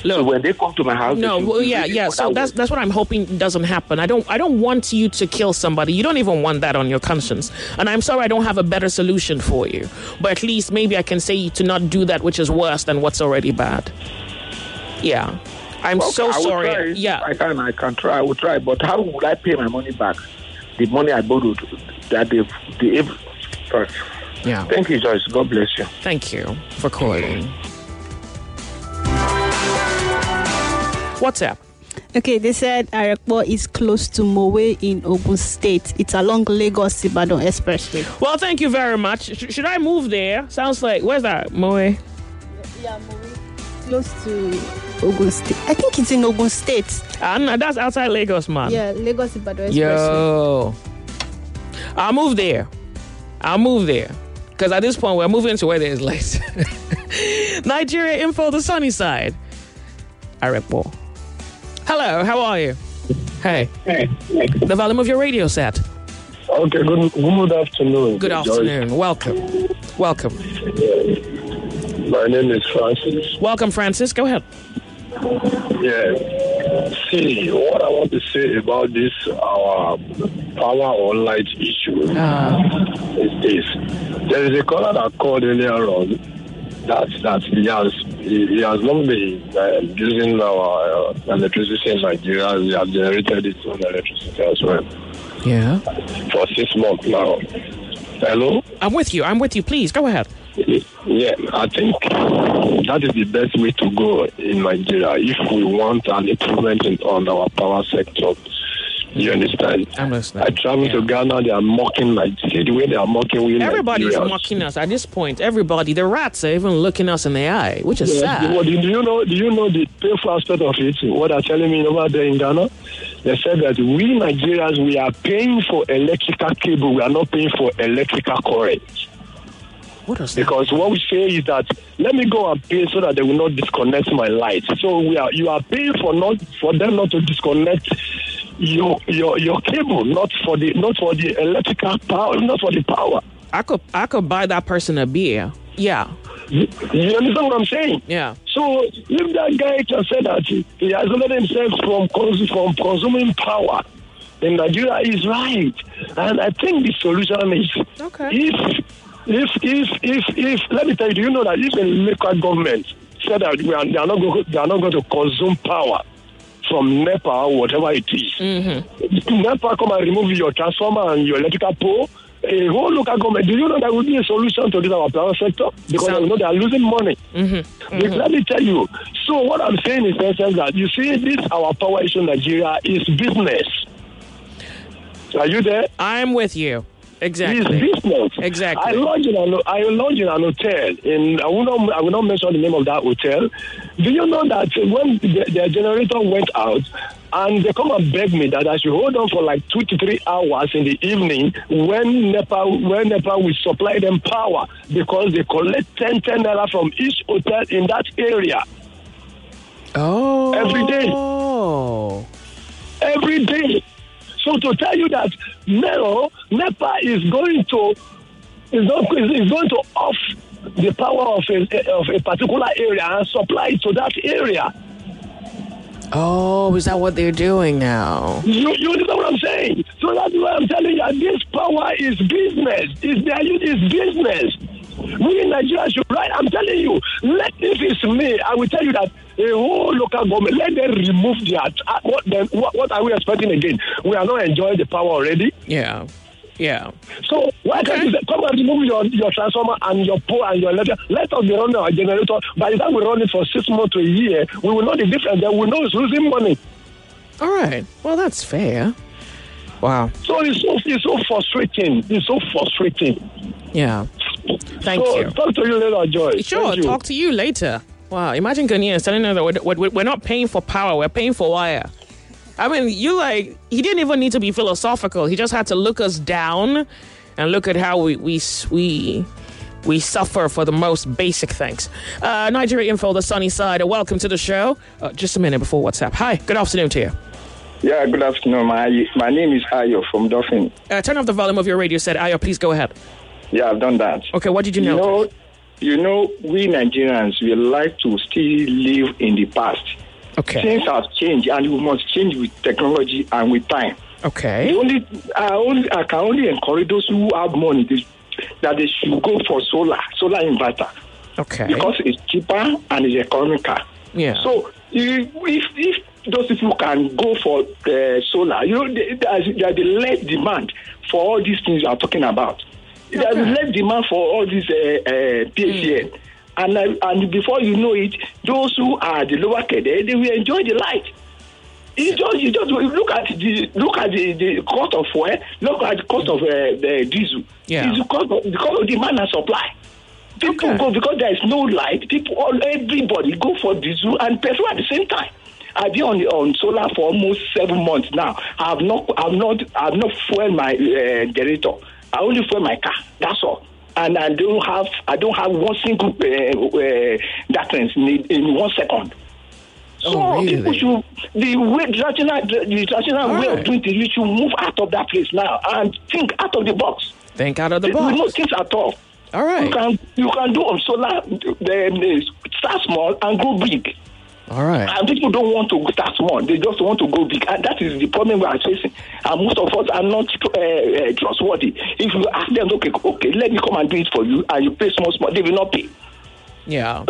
S: So when they come to my house,
A: No,
S: they
A: well,
S: should
A: yeah,
S: use it
A: yeah.
S: for
A: So
S: that
A: that's
S: way.
A: that's what I'm hoping doesn't happen. I don't I don't want you to kill somebody. You don't even want that on your conscience. And I'm sorry I don't have a better solution for you. But at least maybe I can say to not do that which is worse than what's already bad. Yeah. I'm
S: Okay,
A: so
S: I will
A: sorry.
S: try.
A: Yeah.
S: I can, I can try. I will try. But how would I pay my money back? The money I borrowed that they, the sorry.
A: Yeah.
S: Thank you, Joyce. God bless you.
A: Thank you for calling. What's up?
B: Okay, they said Arekpo is close to Mowe in Ogun State. It's along Lagos-Ibadan Expressway.
A: Well, thank you very much. Sh- should I move there? Sounds like, where's that? Moe?
B: Yeah, Mowe. Close to Ogun State. I think it's in Ogun State.
A: Uh, no, that's outside Lagos, man.
B: Yeah, Lagos-Ibadan Expressway.
A: Yo. I'll move there. I'll move there. Because at this point, we're moving to where there's light. Nigeria Info, the sunny side. Arekpo. Hello, how are you? Hey.
K: Hey.
A: The volume of your radio set.
K: Okay, good, good afternoon.
A: Good afternoon.
K: Joyce.
A: Welcome. Welcome.
K: My name is Francis.
A: Welcome, Francis. Go ahead.
K: Yeah. See, what I want to say about this, our power or light issue,
A: uh.
K: is this. There is a caller that called earlier on that, that he has he, he has not been uh, using our uh, electricity in Nigeria. He has generated his own electricity as well.
A: Yeah.
K: For six months now. Hello?
A: I'm with you. I'm with you. Please, go ahead.
K: Yeah, I think that is the best way to go in Nigeria if we want an improvement in, on our power sector. You understand?
A: I'm listening.
K: I travel
A: yeah.
K: to Ghana, they are mocking Nigeria. The way they are mocking we
A: Everybody's
K: Nigerians.
A: mocking us at this point. Everybody, the rats are even looking us in the eye, which is
K: Yeah,
A: sad.
K: do you know? Do you know the painful aspect of it? What they're telling me over there in Ghana, they said that we Nigerians we are paying for electrical cable. We are not paying for electrical current.
A: What is
K: that? Because what we say is that let me go and pay so that they will not disconnect my lights. So we are you are paying for not for them not to disconnect your your your cable, not for the not for the electrical power, not for the power.
A: I could I could buy that person a beer. Yeah.
K: You, you understand what I'm saying?
A: Yeah.
K: So if that guy can say that he, he isolated himself from cons- from consuming power in Nigeria, is right. And I think the solution is
A: okay.
K: if if if if if let me tell you, do you know that if a local government said that we are, they are not going they are not going to consume power from NEPA or whatever it is,
A: mm-hmm.
K: NEPA come and remove your transformer and your electrical pole. A whole local government, do you know that would be a solution to this our power sector? Because
A: Sound-
K: you know they are losing money.
A: Mm-hmm.
K: Mm-hmm. Let me tell you. So what I'm saying is that you see this our power issue in Nigeria is business. Are you there?
A: I'm with you. Exactly.
K: It's business.
A: Exactly.
K: I lodged in an I lodged in an hotel in I will not I will not mention the name of that hotel. Do you know that when the, the generator went out and they come and beg me that I should hold on for like two to three hours in the evening when NEPA when NEPA will supply them power because they collect ten ten naira from each hotel in that area.
A: Oh.
K: Every day.
A: Oh.
K: Every day. So to tell you that now NEPA is going to is not is going to off the power of a of a particular area and supply it to that area.
A: Oh, is that what they're doing now?
K: You you understand what I'm saying? So that's why I'm telling you that this power is business. It's their is business. We in Nigeria should right. I'm telling you, let if it's me, I will tell you that a whole local government, let them remove their uh, what then what, what are we expecting again? We are not enjoying the power already.
A: Yeah. Yeah.
K: So why
A: okay.
K: can't you say, come and remove your, your transformer and your pole and your electric? Let us be running our generator. By the time we run it for six months to a year, we will know the difference. Then we know it's losing money.
A: All right. Well, that's fair. Wow.
K: So it's so it's so frustrating. It's so frustrating.
A: Yeah. Thank
K: so,
A: you.
K: Talk to you later, Joy.
A: Sure. Talk to you later. Wow. Imagine Ghanaians telling us that we're, we're not paying for power. We're paying for wire. I mean, you like, he didn't even need to be philosophical. He just had to look us down and look at how we we we, we suffer for the most basic things. Uh, Nigeria Info, the sunny side. Welcome to the show. Uh, just a minute before WhatsApp. Hi, good afternoon to you.
J: Yeah, good afternoon. My my name is Ayo from Dolphin.
A: Uh, turn off the volume of your radio set. Ayo, please go ahead.
J: Yeah, I've done that.
A: Okay, what did you,
J: you
A: notice?
J: know? you know, we Nigerians, we like to still live in the past.
A: Okay.
J: Things have changed, and we must change with technology and with time.
A: Okay.
J: The only, I, only, I can only encourage those who have money to, that they should go for solar, solar inverter.
A: Okay.
J: Because it's cheaper and it's economical.
A: Yeah.
J: So if, if, if those people can go for uh, solar, you know, there's, there's less demand for all these things you are talking about. Okay. There's less demand for all these uh, uh, P H C N. Mm. And, uh, and before you know it, those who are the lower cadre, they will enjoy the light. You just, you just look at the look at the, the cost of fuel, look at the cost of uh, the diesel.
A: Yeah.
J: It's because of, because of demand and supply. People okay. go because there is no light. People, all everybody go for diesel and petrol at the same time. I've been on on solar for almost seven months now. I have not, I have not, I have not fueled my uh, generator. I only fuel my car. That's all. And I don't have, I don't have one single uh, uh, darkness in, in one second. So
A: oh, really?
J: people should, the way, the traditional, the traditional way right. of doing things, we should move out of that place now and think out of the box.
A: Think out of the box.
J: We know things at all.
A: All right.
J: You can, you can do on solar, then start small and go big.
A: All right.
J: And people don't want to start small; they just want to go big, and that is the problem we are facing. And most of us are not uh, uh, trustworthy. If you ask them, okay, okay, let me come and do it for you, and you pay small, small, they will not pay.
A: Yeah.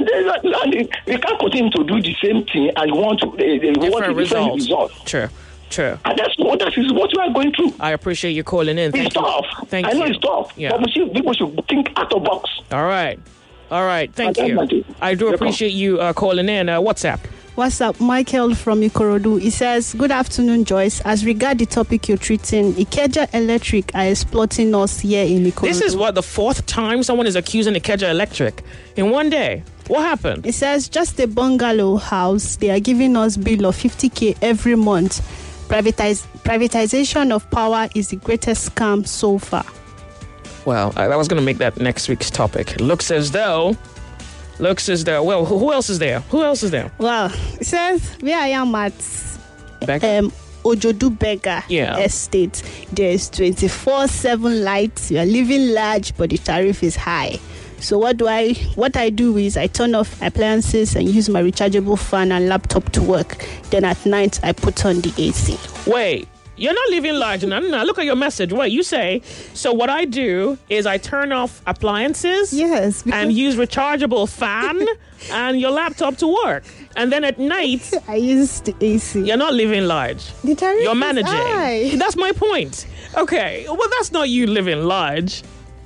J: We can't continue to do the same thing and you want to they, they want a different result.
A: True. True.
J: And that's what that is what we are going through.
A: I appreciate you calling in.
J: It's
A: Thank
J: tough.
A: You. Thank
J: I know
A: you.
J: it's tough.
A: Yeah.
J: But we should, people should think out of box.
A: All right. All right. Thank you. you. I do appreciate you uh, calling in. Uh, WhatsApp.
B: What's up? Michael from Ikorodu. He says, good afternoon, Joyce. As regard the topic you're treating, Ikeja Electric are exploiting us here in Ikorodu.
A: This is what, the fourth time someone is accusing Ikeja Electric in one day? What happened?
B: It says, just a bungalow house. They are giving us bill of fifty K every month. Privatize, privatization of power is the greatest scam so far.
A: Well, I, I was going to make that next week's topic. Looks as though... Looks as though, well, who, who else is there? Who else is there?
B: Well, it says, where I am at um, Ojodu Bega
A: yeah.
B: Estate, there's twenty-four seven lights. You are living large, but the tariff is high. So what do I, what I do is I turn off appliances and use my rechargeable fan and laptop to work. Then at night, I put on the A C.
A: Wait. You're not living large. No, no, look at your message. Wait, you say, so what I do is I turn off appliances
B: yes,
A: and use rechargeable fan and your laptop to work. And then at night...
B: I use the A C.
A: You're not living large.
B: The tariff
A: You're managing.
B: Is high.
A: That's my point. Okay, well, that's not you living large.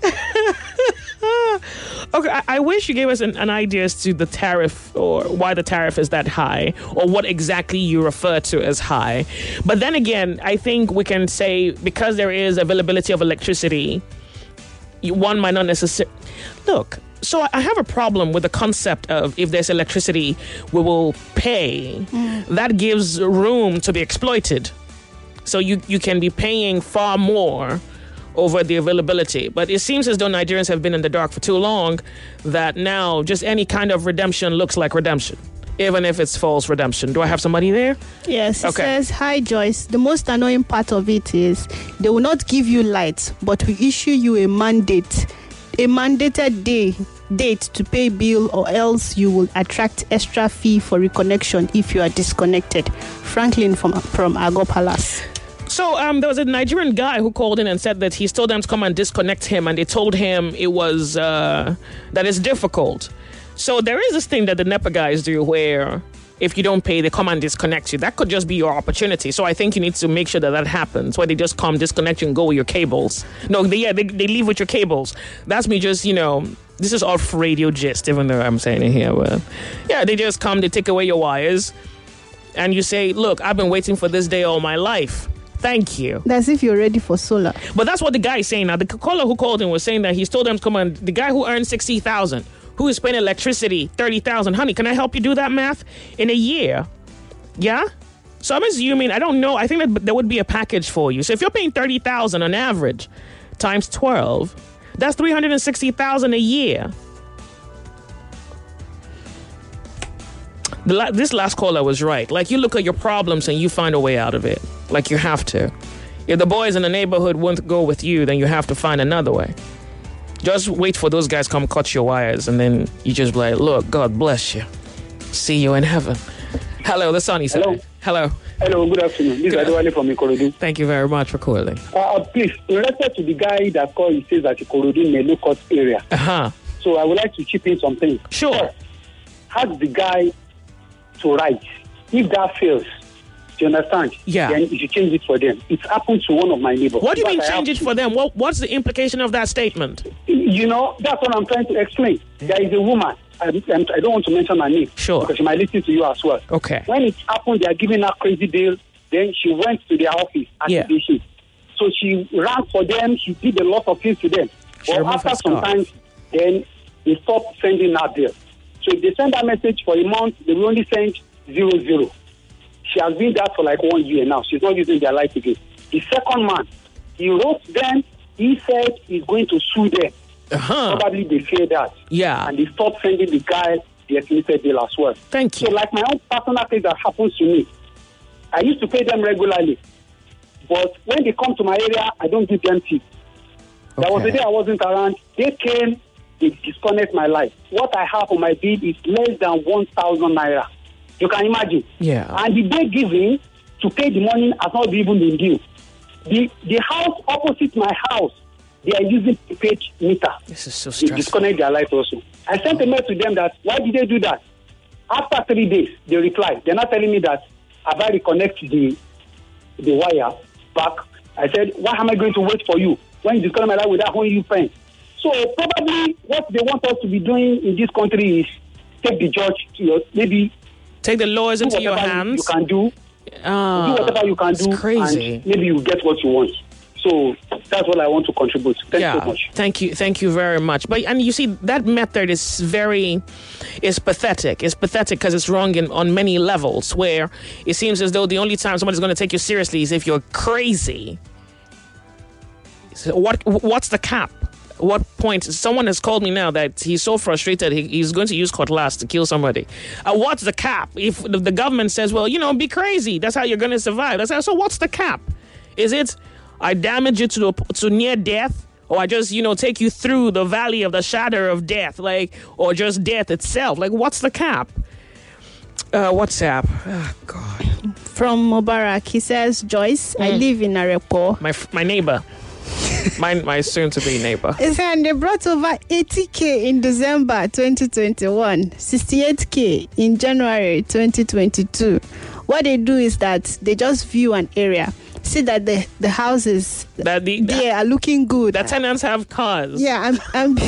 A: Okay, I, I wish you gave us an, an idea as to the tariff or why the tariff is that high or what exactly you refer to as high. But then again, I think we can say because there is availability of electricity, you, one might not necessarily... Look, so I have a problem with the concept of if there's electricity, we will pay. Mm. That gives room to be exploited. So you, you can be paying far more over the availability. But it seems as though Nigerians have been in the dark for too long that now just any kind of redemption looks like redemption, even if it's false redemption. Do I have somebody there?
B: Yes, it
A: okay.
B: says, hi Joyce. The most annoying part of it is they will not give you light, but we issue you a mandate, a mandated day date to pay bill, or else you will attract extra fee for reconnection if you are disconnected. Franklin from, from Agro Palace.
A: So um, there was a Nigerian guy who called in and said that he told them to come and disconnect him, and they told him it was uh, that it's difficult. So there is this thing that the NEPA guys do where if you don't pay, they come and disconnect you. That could just be your opportunity. So I think you need to make sure that that happens, where they just come, disconnect you, and go with your cables. No, they, yeah, they, they leave with your cables. That's me just, you know, this is off radio gist, even though I'm saying it here. But yeah, they just come, they take away your wires, and you say, look, I've been waiting for this day all my life. Thank you.
B: That's if you're ready for solar.
A: But that's what the guy is saying now. The caller who called in was saying that he's told them to come on. The guy who earns sixty thousand dollars, who is paying electricity thirty thousand dollars. Honey, can I help you do that math in a year? Yeah? So I'm assuming, I don't know. I think that there would be a package for you. So if you're paying thirty thousand dollars on average times twelve, that's three hundred sixty thousand dollars a year. The la- this last caller was right. Like, you look at your problems and you find a way out of it. Like, you have to. If the boys in the neighborhood won't go with you, then you have to find another way. Just wait for those guys come cut your wires, and then you just be like, look, God bless you. See you in heaven. Hello, the sunny side.
C: Hello.
A: Hello.
C: Hello, good afternoon. This
A: Good
C: is Adewale from Ikorodu.
A: Thank you very much for calling.
C: Uh, please, in respect to the guy that called, he says that Ikorodu in the low-cost area.
A: Uh-huh.
C: So I would like to chip in something.
A: Sure.
C: First, ask the guy to write. If that fails, do you understand?
A: Yeah.
C: Then you should change it for them. It happened to one of my neighbors.
A: What do you
C: But
A: mean
C: I
A: change
C: have
A: it for them? What What's the implication of that statement?
C: You know, that's what I'm trying to explain. There is a woman. I, I'm, I don't want to mention her name.
A: Sure.
C: Because she might listen to you as well.
A: Okay.
C: When it happened, they are giving her crazy bill. Then she went to their office at
A: Yeah.
C: the issue. So she ran for them. She did a lot of things to them.
A: She
C: But
A: removed
C: after
A: her
C: some
A: scarf.
C: time, then they stopped sending her bill. So if they send her message for a month, they will only send zero zero. She has been there for like one year now. She's not using their light again. The second man, he wrote them. He said he's going to sue them.
A: Uh-huh.
C: Probably they fear that.
A: Yeah.
C: And they stopped sending the guy the estimated bill as well.
A: Thank you.
C: So like my own personal case that happens to me, I used to pay them regularly. But when they come to my area, I don't give them tips. There was a day I wasn't around. They came, they disconnect my life. What I have on my bill is less than one thousand naira. You can imagine.
A: Yeah.
C: And the day given to pay the money has not even been due. The, the house opposite my house, they are using prepaid meter.
A: This is so
C: They
A: stressful.
C: disconnect their light also. I sent a mail to them that, why did they do that? After three days, they replied. They're not telling me that, have I reconnected the, the wire back? I said, why am I going to wait for you when you disconnect my light without holding you pen? So probably what they want us to be doing in this country is take the judge to your, maybe
A: take the laws into your hands.
C: You can do.
A: Ah,
C: do whatever you can do.
A: crazy.
C: And maybe you get what you want. So that's what I want to contribute. Thank
A: yeah,
C: you so much.
A: Thank you, thank you very much. But and you see that method is very, is pathetic. It's pathetic because it's wrong in, on many levels. Where it seems as though the only time somebody's going to take you seriously is if you're crazy. So what what's the cap? What point? Someone has called me now that he's so frustrated he, he's going to use cutlass to kill somebody. Uh, what's the cap? If the, the government says, well, you know, be crazy, that's how you're going to survive. That's how, so what's the cap? Is it I damage you to the, to near death, or I just, you know, take you through the valley of the shadow of death, like, or just death itself? Like, what's the cap? Uh, WhatsApp. Oh, God.
B: From Mubarak, he says, Joyce, I
A: Mm.
B: live in Arepo.
A: My my neighbor. my my soon-to-be neighbor.
B: And they brought over eighty K in December twenty twenty-one, sixty-eight K in January twenty twenty-two. What they do is that they just view an area, see that the, the houses
A: that the,
B: they are looking good.
A: The tenants have cars.
B: Yeah, I'm I'm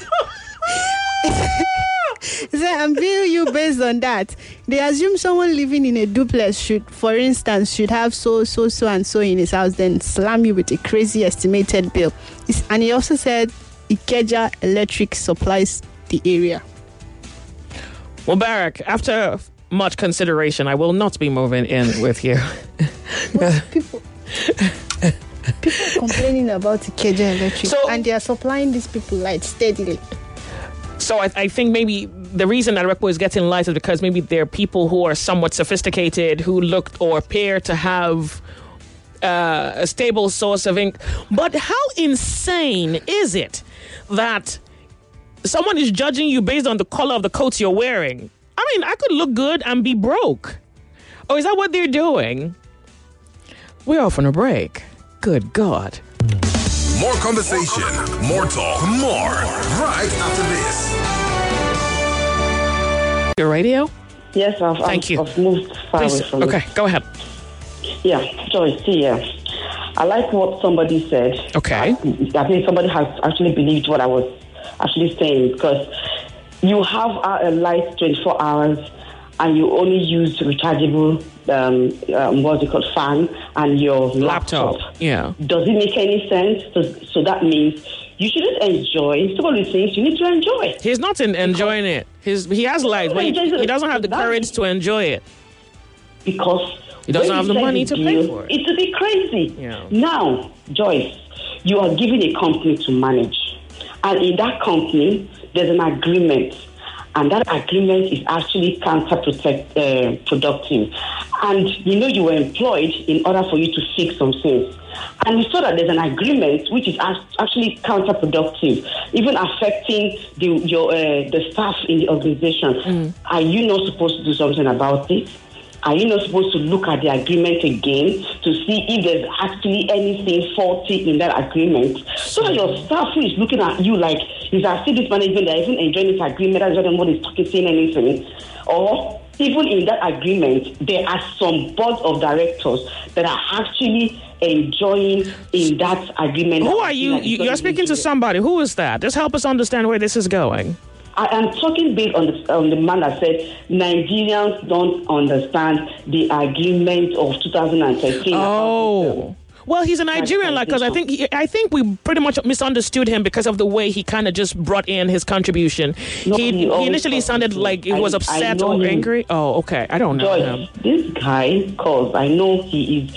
B: So I'm viewing you based on that. They assume someone living in a duplex should, for instance, should have so, so, so, and so in his house, then slam you with a crazy estimated bill. It's, and he also said Ikeja Electric supplies the area.
A: Mubarak, after much consideration, I will not be moving in with you.
B: people, people are complaining about Ikeja Electric,
A: So-
B: and they are supplying these people light steadily.
A: So I, I think maybe the reason that Arepo is getting light is because maybe there are people who are somewhat sophisticated who look or appear to have uh, a stable source of income. But how insane is it that someone is judging you based on the color of the coat you're wearing? I mean, I could look good and be broke. Oh, is that what they're doing? We're off on a break. Good God.
M: More conversation, more talk, more right after this.
A: Your radio?
I: Yes, I've,
A: Thank
I: I've,
A: you.
I: I've moved far
A: Please,
I: away from
A: okay,
I: it.
A: go ahead.
I: Yeah, Joyce, see, yeah. I like what somebody said.
A: Okay.
I: I, I think somebody has actually believed what I was actually saying, because you have a, a light twenty-four hours and you only use rechargeable, um, um, what's it called, fan and your laptop.
A: Laptop, yeah.
I: Does it make any sense? So, so that means you shouldn't enjoy some of the things you need to enjoy.
A: He's not in enjoying it. His, he has light, but he, he doesn't have the courage to enjoy it.
I: Because
A: he doesn't
I: when
A: have
I: you
A: the
I: set
A: money
I: the
A: to pay
I: deal,
A: for it.
I: It's a bit crazy.
A: Yeah.
I: Now, Joyce, you are given a company to manage. And in that company, there's an agreement. And that agreement is actually counterproductive. Uh, productive. and you know you were employed in order for you to fix some things. And we saw that there's an agreement which is actually counterproductive, even affecting the your uh, the staff in the organization. Mm. Are you not supposed to do something about it? Are you not supposed to look at the agreement again to see if there's actually anything faulty in that agreement? So that your staff who is looking at you like, is I see this management, they're even enjoying this agreement, that's why nobody's talking, saying anything. Or even in that agreement, there are some board of directors that are actually enjoying in that agreement.
A: Who are you? You're speaking to somebody. Who is that? Just help us understand where this is going.
I: I am talking based on the, on the man that said Nigerians don't understand the agreement of two thousand thirteen.
A: Oh. Well, he's a Nigerian, like, because I think he, I think we pretty much misunderstood him because of the way he kind of just brought in his contribution. No, he, he, he initially sounded like he was upset or him. angry. Oh, okay. I don't know
I: Joyce,
A: him.
I: This guy, cause I know he is.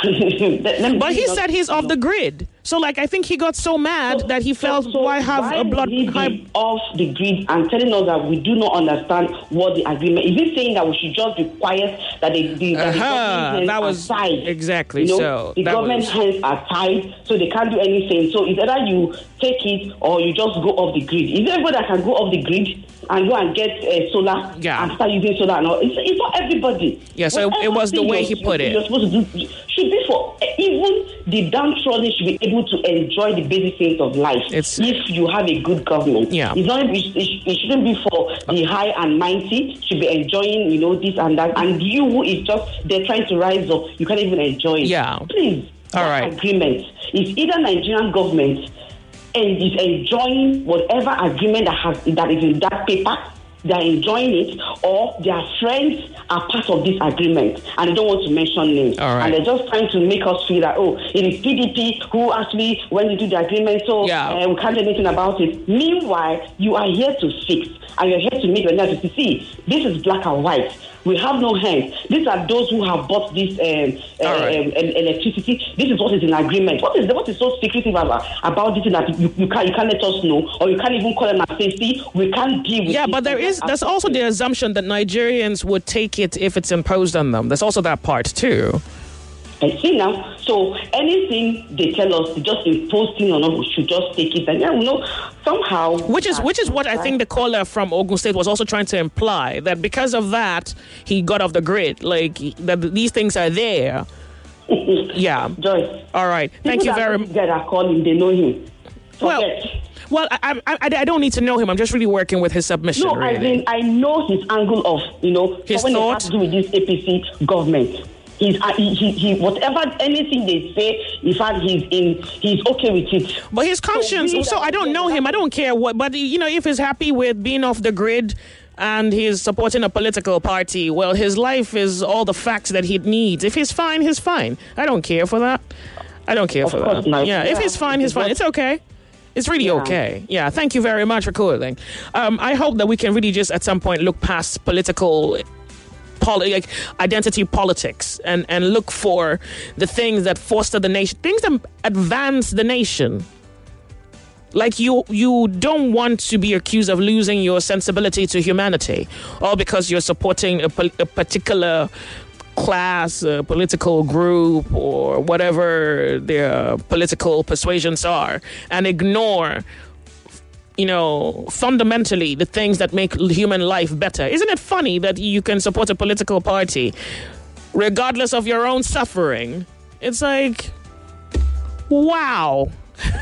A: But he said he's off the grid. So, like, I think he got so mad so, that he felt, so, so why have
I: why
A: a blood
I: high off the grid and telling us that we do not understand what the agreement is? He saying that we should just be quiet, that the, the, that
A: uh-huh.
I: the government
A: that was
I: tied.
A: Exactly
I: you know,
A: so.
I: The
A: that
I: government
A: was...
I: hands are tied, so they can't do anything. So it's either you take it or you just go off the grid. Is there anybody that can go off the grid and go and get uh, solar
A: yeah.
I: and start using solar? No, it's, it's not everybody.
A: Yeah, so Whatever it was the way he put it.
I: You're supposed to do should be for even the downtrodden should be able to enjoy the basic things of life. It's, if you have a good government,
A: yeah.
I: it's not, it, it shouldn't be for the high and mighty. Should be enjoying, you know, this and that. And you who is just they're trying to rise up, you can't even enjoy it.
A: Yeah,
I: please.
A: All right.
I: Agreement is either Nigerian government and is enjoying whatever agreement that has that is in that paper. They're enjoying it, or their friends are part of this agreement, and they don't want to mention names.
A: All right.
I: And they're just trying to make us feel that, oh, it is P D P who actually went into the agreement, so
A: yeah.
I: uh, we can't do anything about it. Meanwhile, you are here to fix, and you're here to meet your neighbors to see, this is black and white. We have no hands. These are those who have bought this um, uh,
A: right.
I: um, electricity. This is what is in agreement. What is the, what is so secretive about, about this that you, you can't you can't let us know, or you can't even call them and say, see, we can't deal with.
A: Yeah, but there is there's also the assumption that Nigerians would take it if it's imposed on them. There's also that part too.
I: I see now. So anything they tell us, they just impose things on us, we should just take it. And yeah, you know, somehow.
A: Which is which is what I think the caller from Ogun State was also trying to imply, that because of that he got off the grid. Like that these things are there. Yeah.
I: Joyce.
A: All right. Thank you very much.
I: That are calling, they know him. Forget.
A: Well. Well, I, I I don't need to know him. I'm just really working with his submission.
I: No,
A: really.
I: I mean I know his angle of you know
A: his
I: when
A: thought
I: it has to do with this A P C government. He's uh, he, he he whatever anything they say, in fact he's in he's okay with it.
A: But his conscience. So, so I don't know him. I don't care what. But you know, if he's happy with being off the grid and he's supporting a political party, well, his life is all the facts that he needs. If he's fine, he's fine. I don't care for that. I don't care
I: of
A: for
I: course
A: that.
I: Not.
A: Yeah, if he's fine, he's fine. It's okay. It's really yeah. okay. Yeah, thank you very much for calling. Um, I hope that we can really just at some point look past political, poli- like identity politics, and, and look for the things that foster the nation, things that advance the nation. Like you, you don't want to be accused of losing your sensibility to humanity, all because you're supporting a, a particular class, a political group, or whatever their political persuasions are, and ignore, you know, fundamentally the things that make human life better. Isn't it funny that you can support a political party regardless of your own suffering? It's like, wow.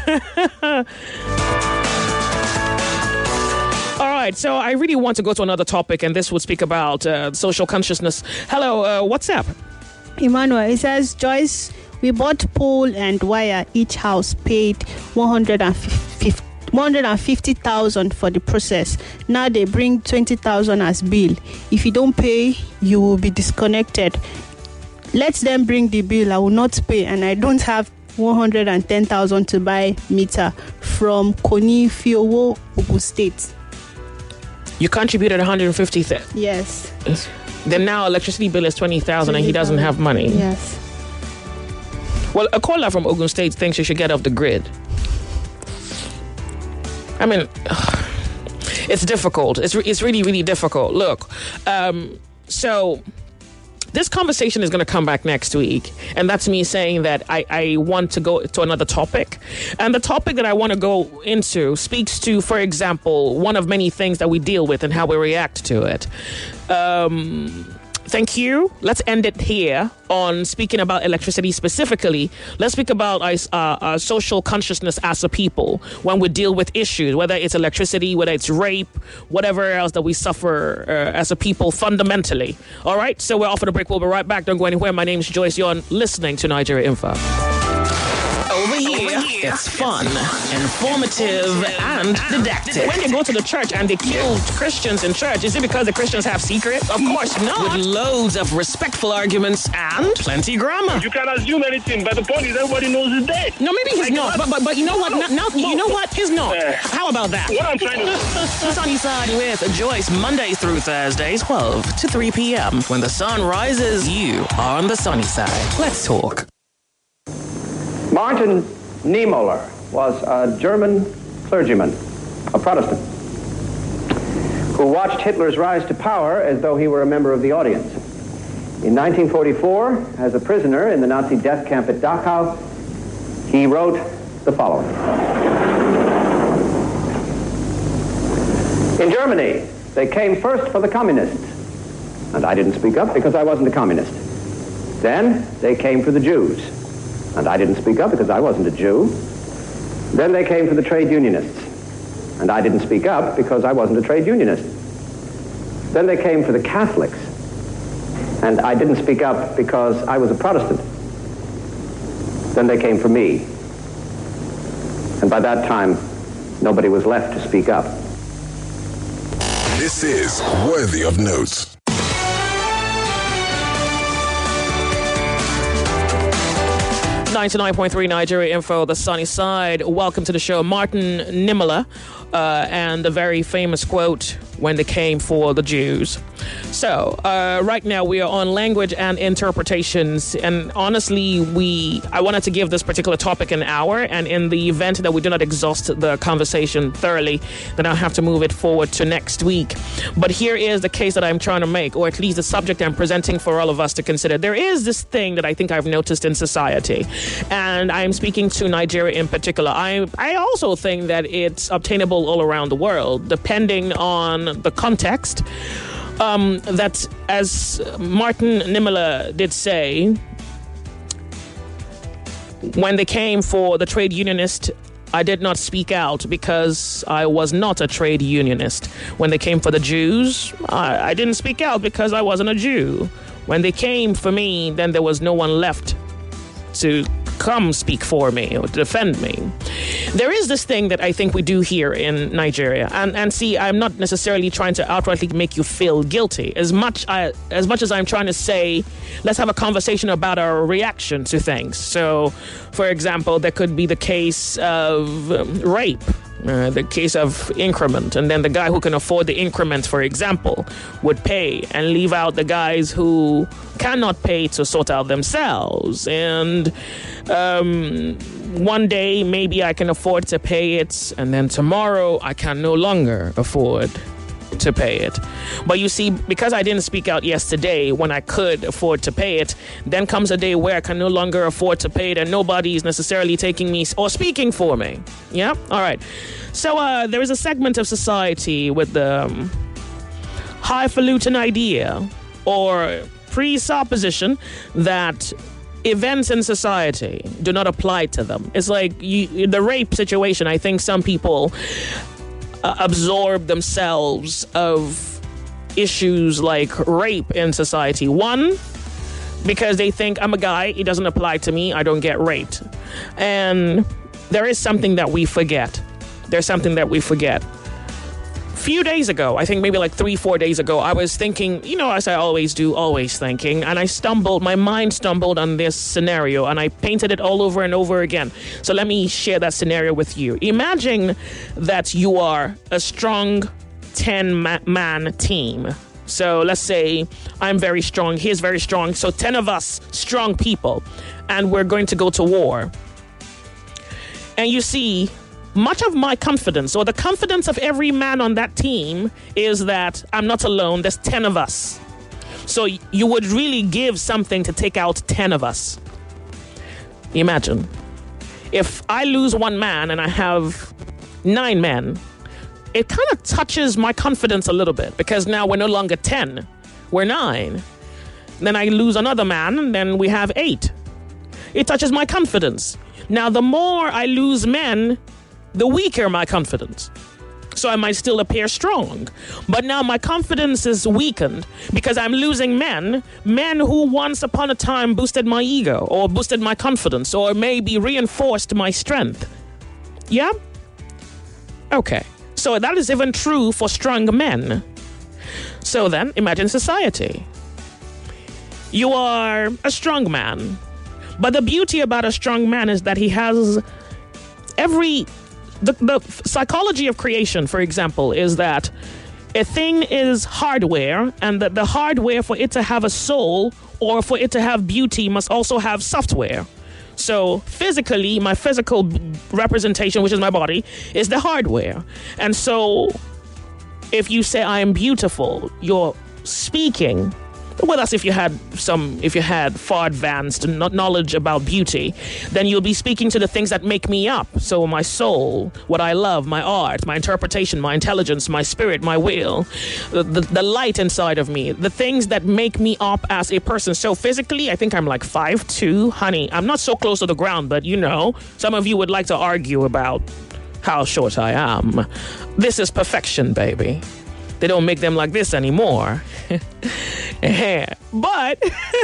A: All right, so I really want to go to another topic, and this would speak about uh, social consciousness. Hello, uh, what's up?
B: Emmanuel, it says, Joyce, we bought pole and wire. Each house paid one hundred fifty thousand for the process. Now they bring twenty thousand as bill. If you don't pay, you will be disconnected. Let them bring the bill. I will not pay, and I don't have one hundred ten thousand to buy meter from Koni Fiowo, Ogun State.
A: You contributed one hundred fifty thousand.
B: Yes.
A: Then now electricity bill is twenty thousand and he doesn't have money.
B: Yes.
A: Well, a caller from Ogun State thinks you should get off the grid. I mean, it's difficult. It's re- it's really, really difficult. Look, um, so this conversation is going to come back next week. And that's me saying that I, I want to go to another topic. And the topic that I want to go into speaks to, for example, one of many things that we deal with and how we react to it. Um... Thank you. Let's end it here on speaking about electricity specifically. Let's speak about uh, uh, social consciousness as a people when we deal with issues, whether it's electricity, whether it's rape, whatever else that we suffer uh, as a people fundamentally. All right, so we're off on a break. We'll be right back. Don't go anywhere. My name is Joyce. You're listening to Nigeria Info. Over here, it's fun, informative, and didactic. When they go to the church and they kill Christians in church, is it because the Christians have secrets? Of course not. With loads of respectful arguments and plenty grammar.
J: You can assume anything, but the point is everybody knows he's dead.
A: No, maybe he's
J: I
A: not.
J: cannot-
A: But, but but you know what?
J: No,
A: Now, now
J: no.
A: you know what? He's not.
J: Uh,
A: How about that?
J: What I'm trying to
A: Sunny Side with Joyce, Mondays through Thursdays, twelve to three p.m. When the sun rises, you are on the sunny side. Let's talk.
T: Martin Niemöller was a German clergyman, a Protestant, who watched Hitler's rise to power as though he were a member of the audience. In nineteen forty-four, as a prisoner in the Nazi death camp at Dachau, he wrote the following. In Germany, they came first for the communists, and I didn't speak up because I wasn't a communist. Then they came for the Jews, and I didn't speak up because I wasn't a Jew. Then they came for the trade unionists, and I didn't speak up because I wasn't a trade unionist. Then they came for the Catholics, and I didn't speak up because I was a Protestant. Then they came for me, and by that time, nobody was left to speak up.
M: This is Worthy of Notes.
A: ninety-nine point three Nigeria Info, the sunny side. Welcome to the show. Martin Niemöller uh, and the very famous quote, when they came for the Jews. So, uh, right now we are on language and interpretations, and honestly, we I wanted to give this particular topic an hour, and in the event that we do not exhaust the conversation thoroughly, then I'll have to move it forward to next week. But here is the case that I'm trying to make, or at least the subject I'm presenting for all of us to consider. There is this thing that I think I've noticed in society, and I'm speaking to Nigeria in particular. I, I also think that it's obtainable all around the world, depending on the context. Um, that, as Martin Niemöller did say, when they came for the trade unionist, I did not speak out because I was not a trade unionist. When they came for the Jews, I, I didn't speak out because I wasn't a Jew. When they came for me, then there was no one left to come speak for me or defend me. There is this thing that I think we do here in Nigeria, and and see, I'm not necessarily trying to outrightly make you feel guilty as much I, as much as I'm trying to say, let's have a conversation about our reaction to things. So, for example, there could be the case of um, rape. Uh, the case of increment, and then the guy who can afford the increment, for example, would pay and leave out the guys who cannot pay to sort out themselves. And um, one day maybe I can afford to pay it, and then tomorrow I can no longer afford to pay it. But you see, because I didn't speak out yesterday when I could afford to pay it, then comes a day where I can no longer afford to pay it, and nobody is necessarily taking me or speaking for me. Yeah? All right. So uh, there is a segment of society with the um, highfalutin idea or presupposition that events in society do not apply to them. It's like you, the rape situation. I think some people Uh, absorb themselves of issues like rape in society. One, because they think I'm a guy, it doesn't apply to me, I don't get raped. And there is something that we forget. There's something that we forget. A few days ago, I think maybe like three, four days ago, I was thinking, you know, as I always do, always thinking, and I stumbled, my mind stumbled on this scenario, and I painted it all over and over again. So let me share that scenario with you. Imagine that you are a strong ten-man team. So let's say I'm very strong, he's very strong, so ten of us strong people, and we're going to go to war. And you see, much of my confidence, or the confidence of every man on that team, is that I'm not alone. There's ten of us. So you would really give something to take out ten of us. Imagine. If I lose one man and I have nine men, it kind of touches my confidence a little bit because now we're no longer ten, we're nine. Then I lose another man and then we have eight. It touches my confidence. Now, the more I lose men, the weaker my confidence. So I might still appear strong. But now my confidence is weakened because I'm losing men, men who once upon a time boosted my ego or boosted my confidence or maybe reinforced my strength. Yeah? Okay. So that is even true for strong men. So then, imagine society. You are a strong man. But the beauty about a strong man is that he has every... The, the psychology of creation, for example, is that a thing is hardware, and that the hardware, for it to have a soul or for it to have beauty, must also have software. So physically, my physical representation, which is my body, is the hardware. And so if you say I am beautiful, you're speaking. Well, that's if you had some, if you had far advanced knowledge about beauty, then you'll be speaking to the things that make me up. So my soul, what I love, my art, my interpretation, my intelligence, my spirit, my will, the, the, the light inside of me, the things that make me up as a person. So physically, I think I'm like five two, honey. I'm not so close to the ground, but you know, some of you would like to argue about how short I am. This is perfection, baby. They don't make them like this anymore. But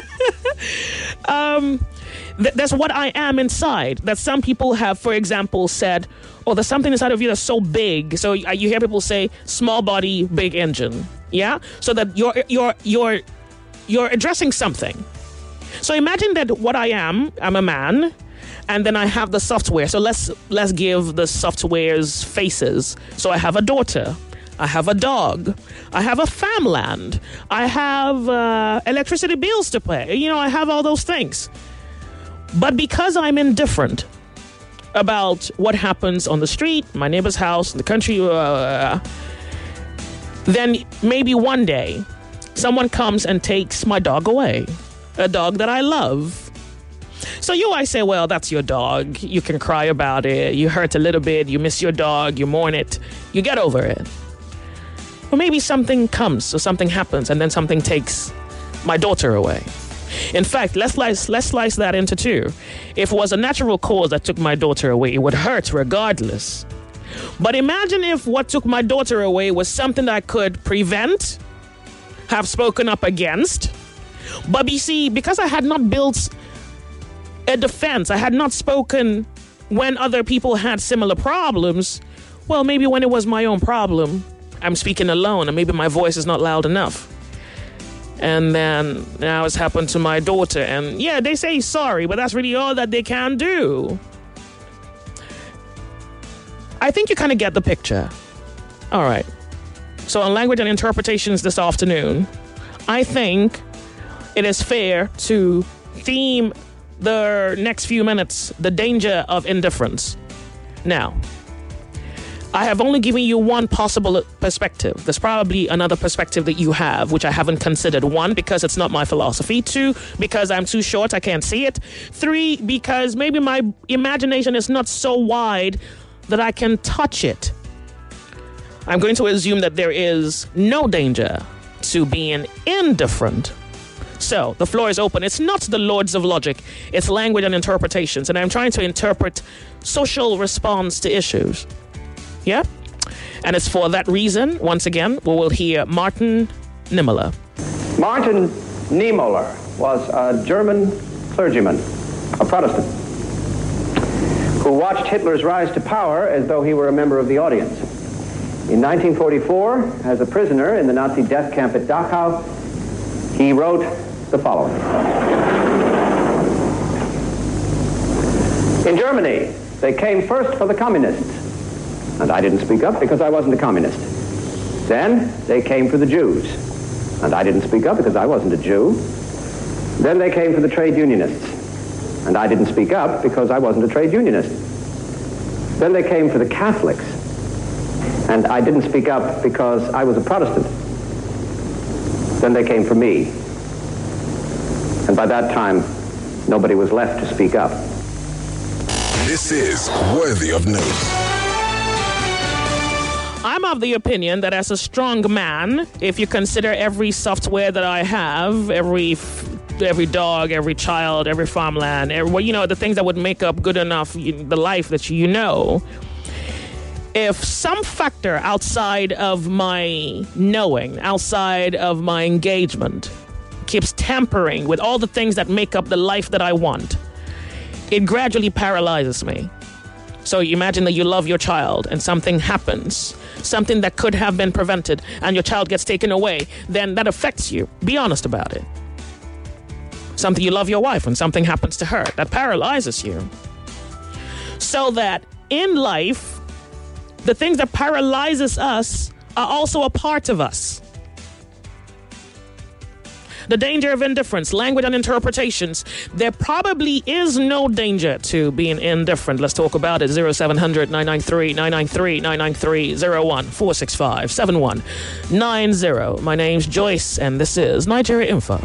A: um, th- that's what I am inside. That some people have, for example, said, oh, there's something inside of you that's so big. So you hear people say, small body, big engine. Yeah? So that you're, you're, you're, you're addressing something. So imagine that what I am, I'm a man, and then I have the software. So let's let's give the software's faces. So I have a daughter. I have a dog. I have a farmland. I have uh, electricity bills to pay. You know, I have all those things. But because I'm indifferent about what happens on the street, my neighbor's house, the country, uh, then maybe one day someone comes and takes my dog away, a dog that I love. So you might say, well, that's your dog. You can cry about it. You hurt a little bit. You miss your dog. You mourn it. You get over it. Or maybe something comes or something happens and then something takes my daughter away. In fact, let's slice, let's slice that into two. If it was a natural cause that took my daughter away, it would hurt regardless. But imagine if what took my daughter away was something that I could prevent, have spoken up against. But you see, because I had not built a defense, I had not spoken when other people had similar problems, well, maybe when it was my own problem, I'm speaking alone, and maybe my voice is not loud enough. And then now it's happened to my daughter. And yeah, they say sorry, but that's really all that they can do. I think you kind of get the picture. All right. So on language and interpretations this afternoon, I think it is fair to theme the next few minutes the danger of indifference. Now, I have only given you one possible perspective. There's probably another perspective that you have, which I haven't considered. One, because it's not my philosophy. Two, because I'm too short, I can't see it. Three, because maybe my imagination is not so wide that I can touch it. I'm going to assume that there is no danger to being indifferent. So, the floor is open. It's not the Lords of Logic. It's language and interpretations. And I'm trying to interpret social response to issues. Yeah? And it's for that reason, once again, we will hear Martin Niemöller.
T: Martin Niemöller was a German clergyman, a Protestant, who watched Hitler's rise to power as though he were a member of the audience. In nineteen forty-four, as a prisoner in the Nazi death camp at Dachau, he wrote the following. In Germany, they came first for the communists. And I didn't speak up because I wasn't a communist. Then they came for the Jews. And I didn't speak up because I wasn't a Jew. Then they came for the trade unionists. And I didn't speak up because I wasn't a trade unionist. Then they came for the Catholics. And I didn't speak up because I was a Protestant. Then they came for me And by that time, nobody was left to speak up.
M: This is Worthy of Note.
A: I'm of the opinion that as a strong man, if you consider every software that I have, every every dog, every child, every farmland, every, well, you know, the things that would make up good enough you, the life that you know, if some factor outside of my knowing, outside of my engagement, keeps tampering with all the things that make up the life that I want, it gradually paralyzes me. So you imagine that you love your child and something happens, something that could have been prevented, and your child gets taken away, then that affects you. Be honest about it. Something you love your wife and something happens to her, that paralyzes you. So that in life, the things that paralyzes us are also a part of us. The danger of indifference, language and interpretations. There probably is no danger to being indifferent. Let's talk about it. zero seven hundred, nine nine three, nine nine three, nine nine three, zero one four six five, seven one nine zero. My name's Joyce, and this is Nigeria Info.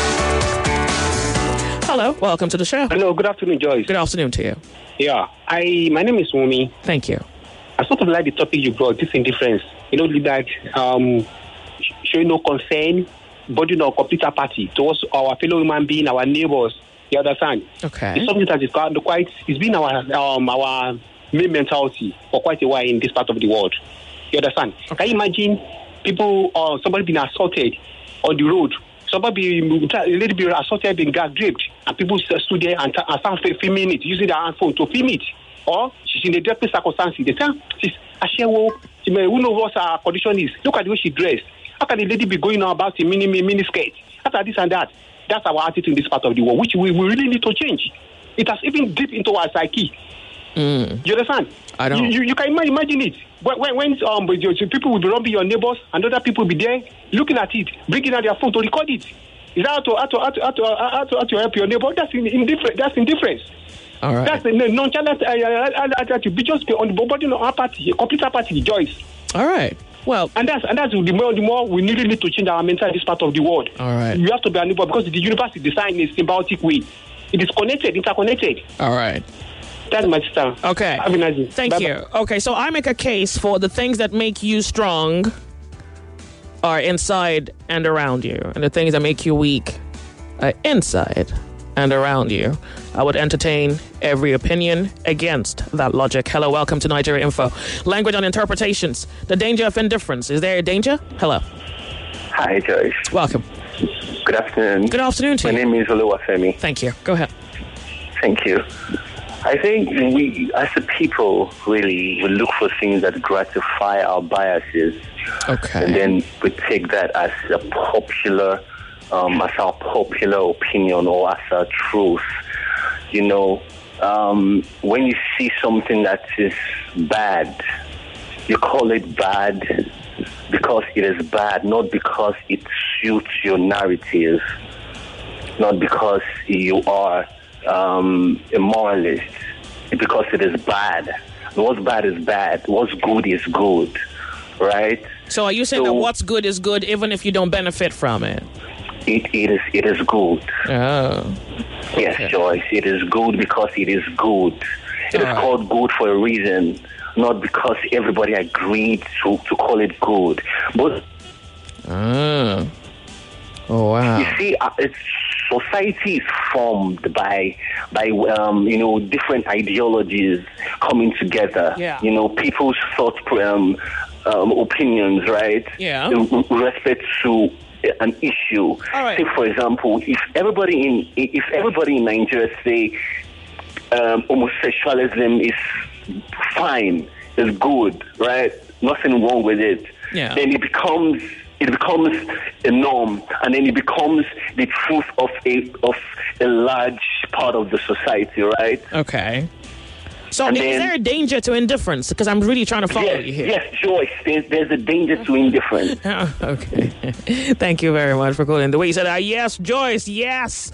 A: Hello, welcome to the show.
U: Hello, good afternoon, Joyce.
A: Good afternoon to you.
U: Yeah, I. my name is Wumi.
A: Thank you.
U: I sort of like the topic you brought, this indifference. You know, that um, showing no concern, body no complete apathy towards our fellow human being, our neighbors. You understand?
A: Okay.
U: It's something that is quite, it's been our um, our main mentality for quite a while in this part of the world. You understand? Okay. Can you imagine people or uh, somebody being assaulted on the road? Somebody, a lady be assaulted, being raped, and people stood there and, and start filming it, using their phone to film it. Or she's in a desperate circumstances. They say, she's a share, she may who knows what her condition is. Look at the way she dressed. How can the lady be going on about a mini mini skirt? After this and that. That's our attitude in this part of the world, which we, we really need to change. It has even deep into our psyche.
A: Mm.
U: You understand?
A: I don't.
U: You, you, you can imagine it. When, when um, people will be robbing your neighbors and other people will be there looking at it, bringing out their phone to record it. Is that how to, how to, how to, how to, how to, how to help your neighbor? That's in, indifference. That's indifference.
A: All right.
U: That's no nonchalant attitude. Be just on the body, no apathy, complete apathy, Joyce.
A: All right. Well,
U: and that's and that's the more the more we really need to change our mentality in this part of the world.
A: All right.
U: You have to be a neighbor because the universe is designed in a symbiotic way. It is connected, interconnected.
A: All right.
U: That's my sister.
A: Okay.
U: Have a nice day.
A: Thank
U: Bye-bye.
A: you. Okay, so I make a case for the things that make you strong are inside and around you, and the things that make you weak are inside and around you. I would entertain every opinion against that logic. Hello, welcome to Nigeria Info. Language and interpretations. The danger of indifference. Is there a danger? Hello.
V: Hi, Joyce.
A: Welcome.
V: Good afternoon.
A: Good afternoon to
V: My
A: you.
V: name is Oluwafemi.
A: Thank you. Go ahead.
V: Thank you. I think we, as a people, really, we look for things that gratify our biases.
A: Okay.
V: And then we take that as a popular, um, as our popular opinion or as our truth. You know, um, when you see something that is bad, you call it bad because it is bad, not because it suits your narrative, not because you are um, a moralist, because it is bad. What's bad is bad. What's good is good, right?
A: So are you saying
V: So-
A: that what's good is good even if you don't benefit from it?
V: It, it is it is good.
A: Oh.
V: Yes,
A: Okay.
V: Joyce. It is good because it is good. It is
A: All right.
V: called good for a reason, not because everybody agreed to, to call it good. But
A: Oh. Oh, wow.
V: you see, uh, it's, society is formed by by um, you know different ideologies coming together.
A: Yeah.
V: You know, people's thought um, um, opinions, right?
A: Yeah.
V: In in respect to an issue.
A: All right.
V: Say, for example, if everybody in if everybody in Nigeria say um, homosexualism is fine, is good, right? Nothing wrong with it.
A: Yeah.
V: Then it becomes it becomes a norm, and then it becomes the truth of a of a large part of the society, right?
A: Okay. So
V: And
A: is
V: then-
A: there a danger to indifference? Because I'm really trying to follow
V: yes,
A: you here.
V: yes, Joyce. There's, there's a danger to indifference.
A: Oh, okay. Thank you very much for calling. The way you said, uh, yes, Joyce, yes.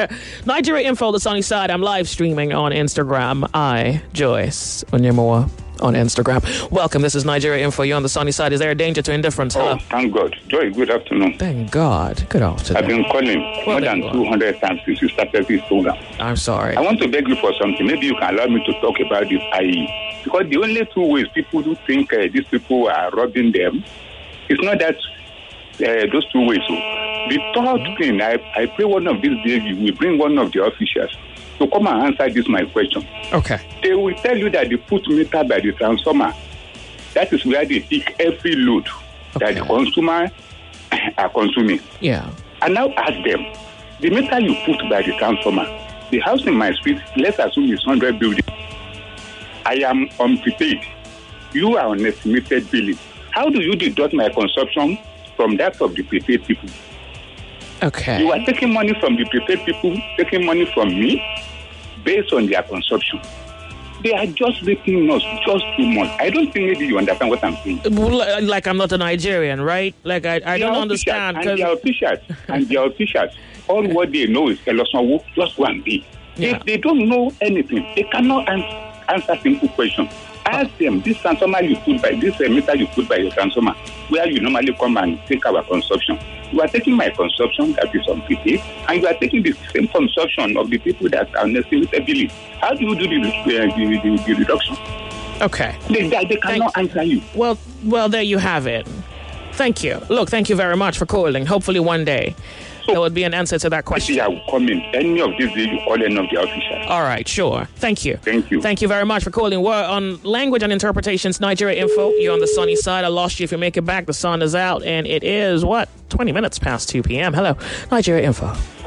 A: Nigeria Info, the sunny side. I'm live streaming on Instagram. I, Joyce Onyemoa. on Instagram. Welcome. This is Nigeria Info. You're on the sunny side. Is there a danger to indifference? Hello.
D: Oh, thank God. Joy, good afternoon.
A: Thank God. Good afternoon.
D: I've been calling well, more than two hundred times since you started this program.
A: I'm sorry.
D: I want to beg you for something. Maybe you can allow me to talk about this I E. Because the only two ways people do think uh, these people are robbing them, it's not that uh, those two ways. So the third mm-hmm. thing, I, I pray one of these days you will bring one of the officials to come and answer this my question.
A: Okay.
D: They will tell you that the put meter by the transformer, that is where they pick every load okay. that the consumer are consuming.
A: Yeah.
D: And now ask them, the meter you put by the transformer, the house in my street, let's assume it's one hundred buildings. I am unprepaid. You are on estimated billing. How do you deduct my consumption from that of the prepaid people?
A: Okay.
D: You are taking money from the prepaid people, taking money from me, based on their consumption. They are just making us just too much. I don't think maybe you understand what I'm saying.
A: Like I'm not a Nigerian, right? Like I, I don't understand.
D: And their officials, and their officials, all what they know is Elosonwo, just one day. Yeah. They, they don't know anything. They cannot answer. Answer simple question. Ask them, this transformer you put by, this meter you put by your transformer, where you normally come and take our consumption. You are taking my consumption that is on P P, and you are taking the same consumption of the people that are estimated billing. How do you do the, uh, the, the, the reduction?
A: Okay.
D: They, they, they cannot thank, answer you.
A: Well, well, there you have it. Thank you. Look, thank you very much for calling. Hopefully one day so, there will be an answer to that question.
D: I will come in. Any of these days you call any of the officials.
A: All right, sure. Thank you.
D: Thank you.
A: Thank you very much for calling. We're on Language and Interpretations, Nigeria Info. You're on the sunny side. I lost you. If you make it back, the sun is out. And it is, what, twenty minutes past two p.m. Hello, Nigeria Info.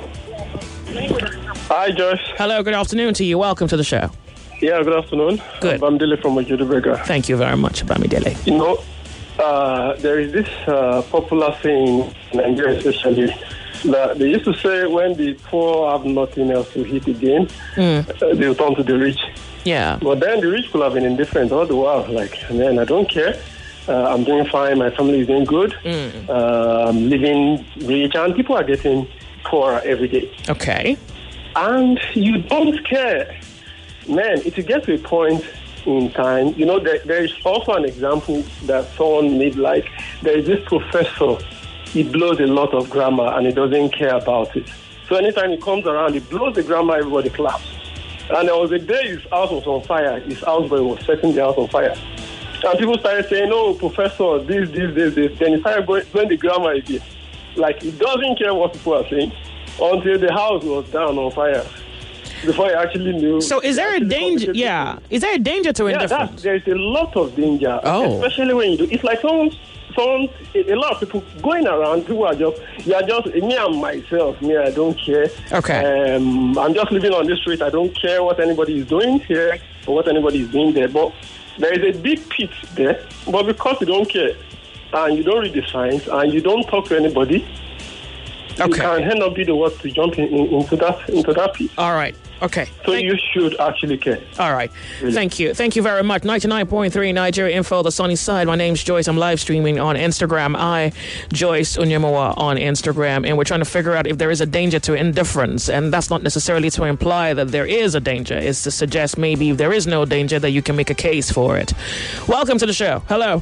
F: Hi, Joyce.
A: Hello, good afternoon to you. Welcome to the show.
F: Yeah, good afternoon.
A: Good.
F: I'm Bamidele from Ojudubega.
A: Thank you very much, Bamidele.
F: You know, uh, there is this uh, popular saying in Nigeria especially, that they used to say when the poor have nothing else to eat again, mm. uh, they'll turn to the rich.
A: Yeah.
F: But then the rich people have been indifferent all the while. Like, man, I don't care. Uh, I'm doing fine. My family is doing good. Mm. Uh, I'm living rich. And people are getting poorer every day.
A: Okay.
F: And you don't care. Man, it will get to a point in time. You know, there, there is also an example that someone made, like, there is this professor. He blows a lot of grammar and he doesn't care about it. So anytime he comes around, he blows the grammar, everybody claps. And there was a day his house was on fire. His houseboy was setting the house on fire. And people started saying, oh, professor, this, this, this, this. Then he started going, going the grammar again. Like, he doesn't care what people are saying until the house was down on fire. Before he actually knew.
A: So is there a danger? Yeah. Is there a danger to indifference?
F: Yeah, there's a lot of danger.
A: Oh.
F: Especially when you do. It's like someone... Some, a lot of people going around, people are just, you are just, me and myself, me, I don't care.
A: Okay.
F: Um, I'm just living on this street. I don't care what anybody is doing here or what anybody is doing there. But there is a big pit there. But because you don't care and you don't read the signs and you don't talk to anybody, okay. you can end up be the one to jump in, in, into that into that pit.
A: All right. Okay.
F: So
A: Thank-
F: you should actually care.
A: All right. Really. Thank you. Thank you very much. ninety-nine point three Nigeria Info, the sunny side. My name's Joyce. I'm live streaming on Instagram. I, Joyce Onyemowa on Instagram. And we're trying to figure out if there is a danger to indifference. And that's not necessarily to imply that there is a danger. It's to suggest maybe if there is no danger that you can make a case for it. Welcome to the show. Hello.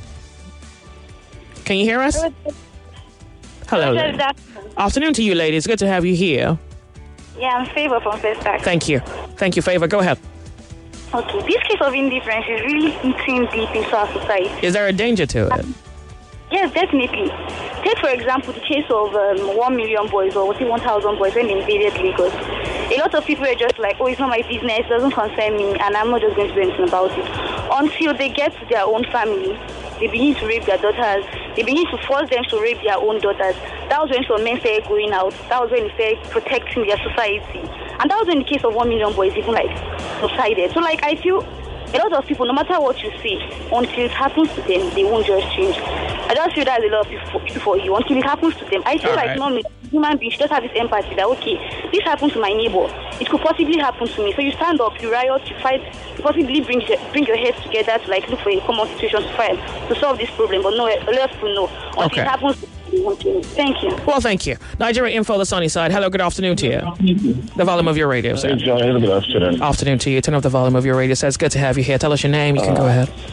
A: Can you hear us? Hello. Good afternoon to you, ladies. Good to have you here.
W: Yeah, I'm Favor from First Stack.
A: Thank you. Thank you, Favor. Go ahead.
W: Okay, this case of indifference is really eating deep into our society.
A: Is there a danger to it? Um,
W: yes, definitely. Take, for example, the case of um, one million boys or one thousand boys when they invaded Lagos. A lot of people are just like, oh, it's not my business, it doesn't concern me, and I'm not just going to do anything about it. Until they get to their own family, they begin to rape their daughters. They begin to force them to rape their own daughters. That was when some men started going out. That was when they started protecting their society. And that was when the case of one million boys even like subsided. So like I feel a lot of people, no matter what you say, until it happens to them, they won't just change. I just feel that a lot of people for, for you until it happens to them. I feel All like right. normally human beings just have this empathy that okay, this happened to my neighbor. It could possibly happen to me. So you stand up, you riot, you fight, you possibly bring bring your heads together to like look for a common situation to fight to solve this problem. But no, a lot of people know until
A: okay.
W: it happens to them. Thank you.
A: Well, thank you. Nigeria Info, the sunny side. Hello, good afternoon to you. The volume of your radio, sir.
X: Hey, John. Good afternoon.
A: Afternoon to you. Turn off the volume of your radio, sir. It's good to have you here. Tell us your name. You can uh, go ahead.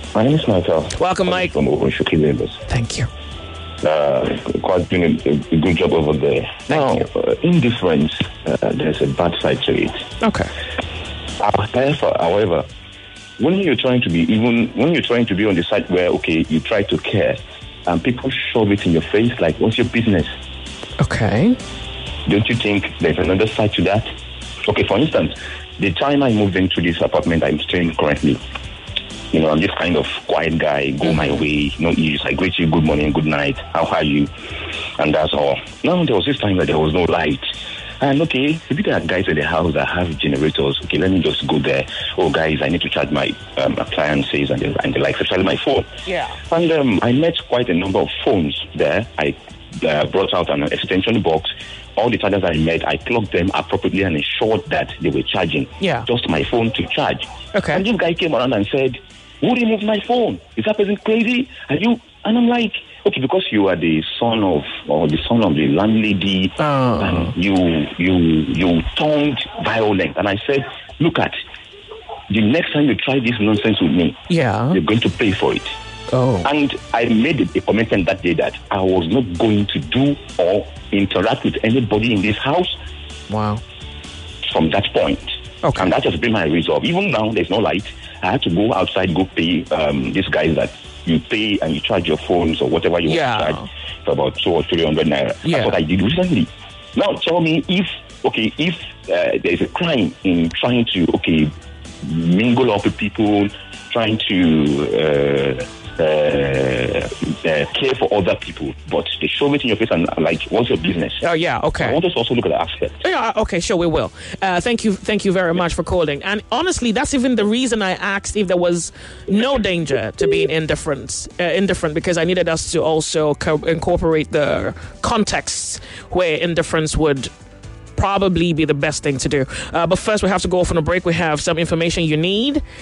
G: My name is Michael.
A: Welcome, Mike.
G: From Ogunshoki, Lagos.
A: Thank you.
G: Uh, quite doing a, a good job over there. Thank now, uh, indifference, uh, there's a bad side to it.
A: Okay.
G: However, however, when you're trying to be even when you're trying to be on the side where okay, you try to care, and people shove it in your face, like, what's your business?
A: Okay.
G: Don't you think there's another side to that? Okay, for instance, the time I moved into this apartment I'm staying currently, you know, I'm just kind of quiet guy, go my way, no issues. I greet you, good morning, good night, how are you? And that's all. Now, there was this time that there was no light. And okay, maybe there are guys at the house that have generators. Okay, let me just go there. Oh, guys, I need to charge my um, appliances and the, and the like, especially my phone.
A: Yeah.
G: And um, I met quite a number of phones there. I uh, brought out an extension box. All the chargers I met, I plugged them appropriately and ensured that they were charging.
A: Yeah.
G: Just my phone to charge.
A: Okay.
G: And this guy came around and said, who removed my phone? Is that person crazy? Are you? And I'm like, okay, because you are the son of, or the son of the landlady,
A: oh.
G: and you, you, you turned violent. And I said, look at, the next time you try this nonsense with me,
A: yeah,
G: you're going to pay for it.
A: Oh.
G: And I made a commitment that day that I was not going to do or interact with anybody in this house.
A: Wow.
G: From that point.
A: Okay.
G: And that has been my resolve. Even now, there's no light. I had to go outside, go pay um, these guys that you pay and you charge your phones or whatever you
A: yeah.
G: want to charge for about two or three hundred naira.
A: Yeah.
G: That's what I did recently. Now tell me if, okay, if uh, there's a crime in trying to, okay, mingle up with people, trying to uh, uh, uh, care for other people, but they shove it in your face and like, what's your business?
A: Oh, yeah, okay.
G: I want us to also look at the aspect.
A: Yeah, okay, sure, we will. Uh, thank you, thank you very much for calling. And honestly, that's even the reason I asked if there was no danger to being indifferent, uh, indifferent, because I needed us to also co- incorporate the contexts where indifference would probably be the best thing to do. Uh, but first, we have to go off on a break. We have some information you need.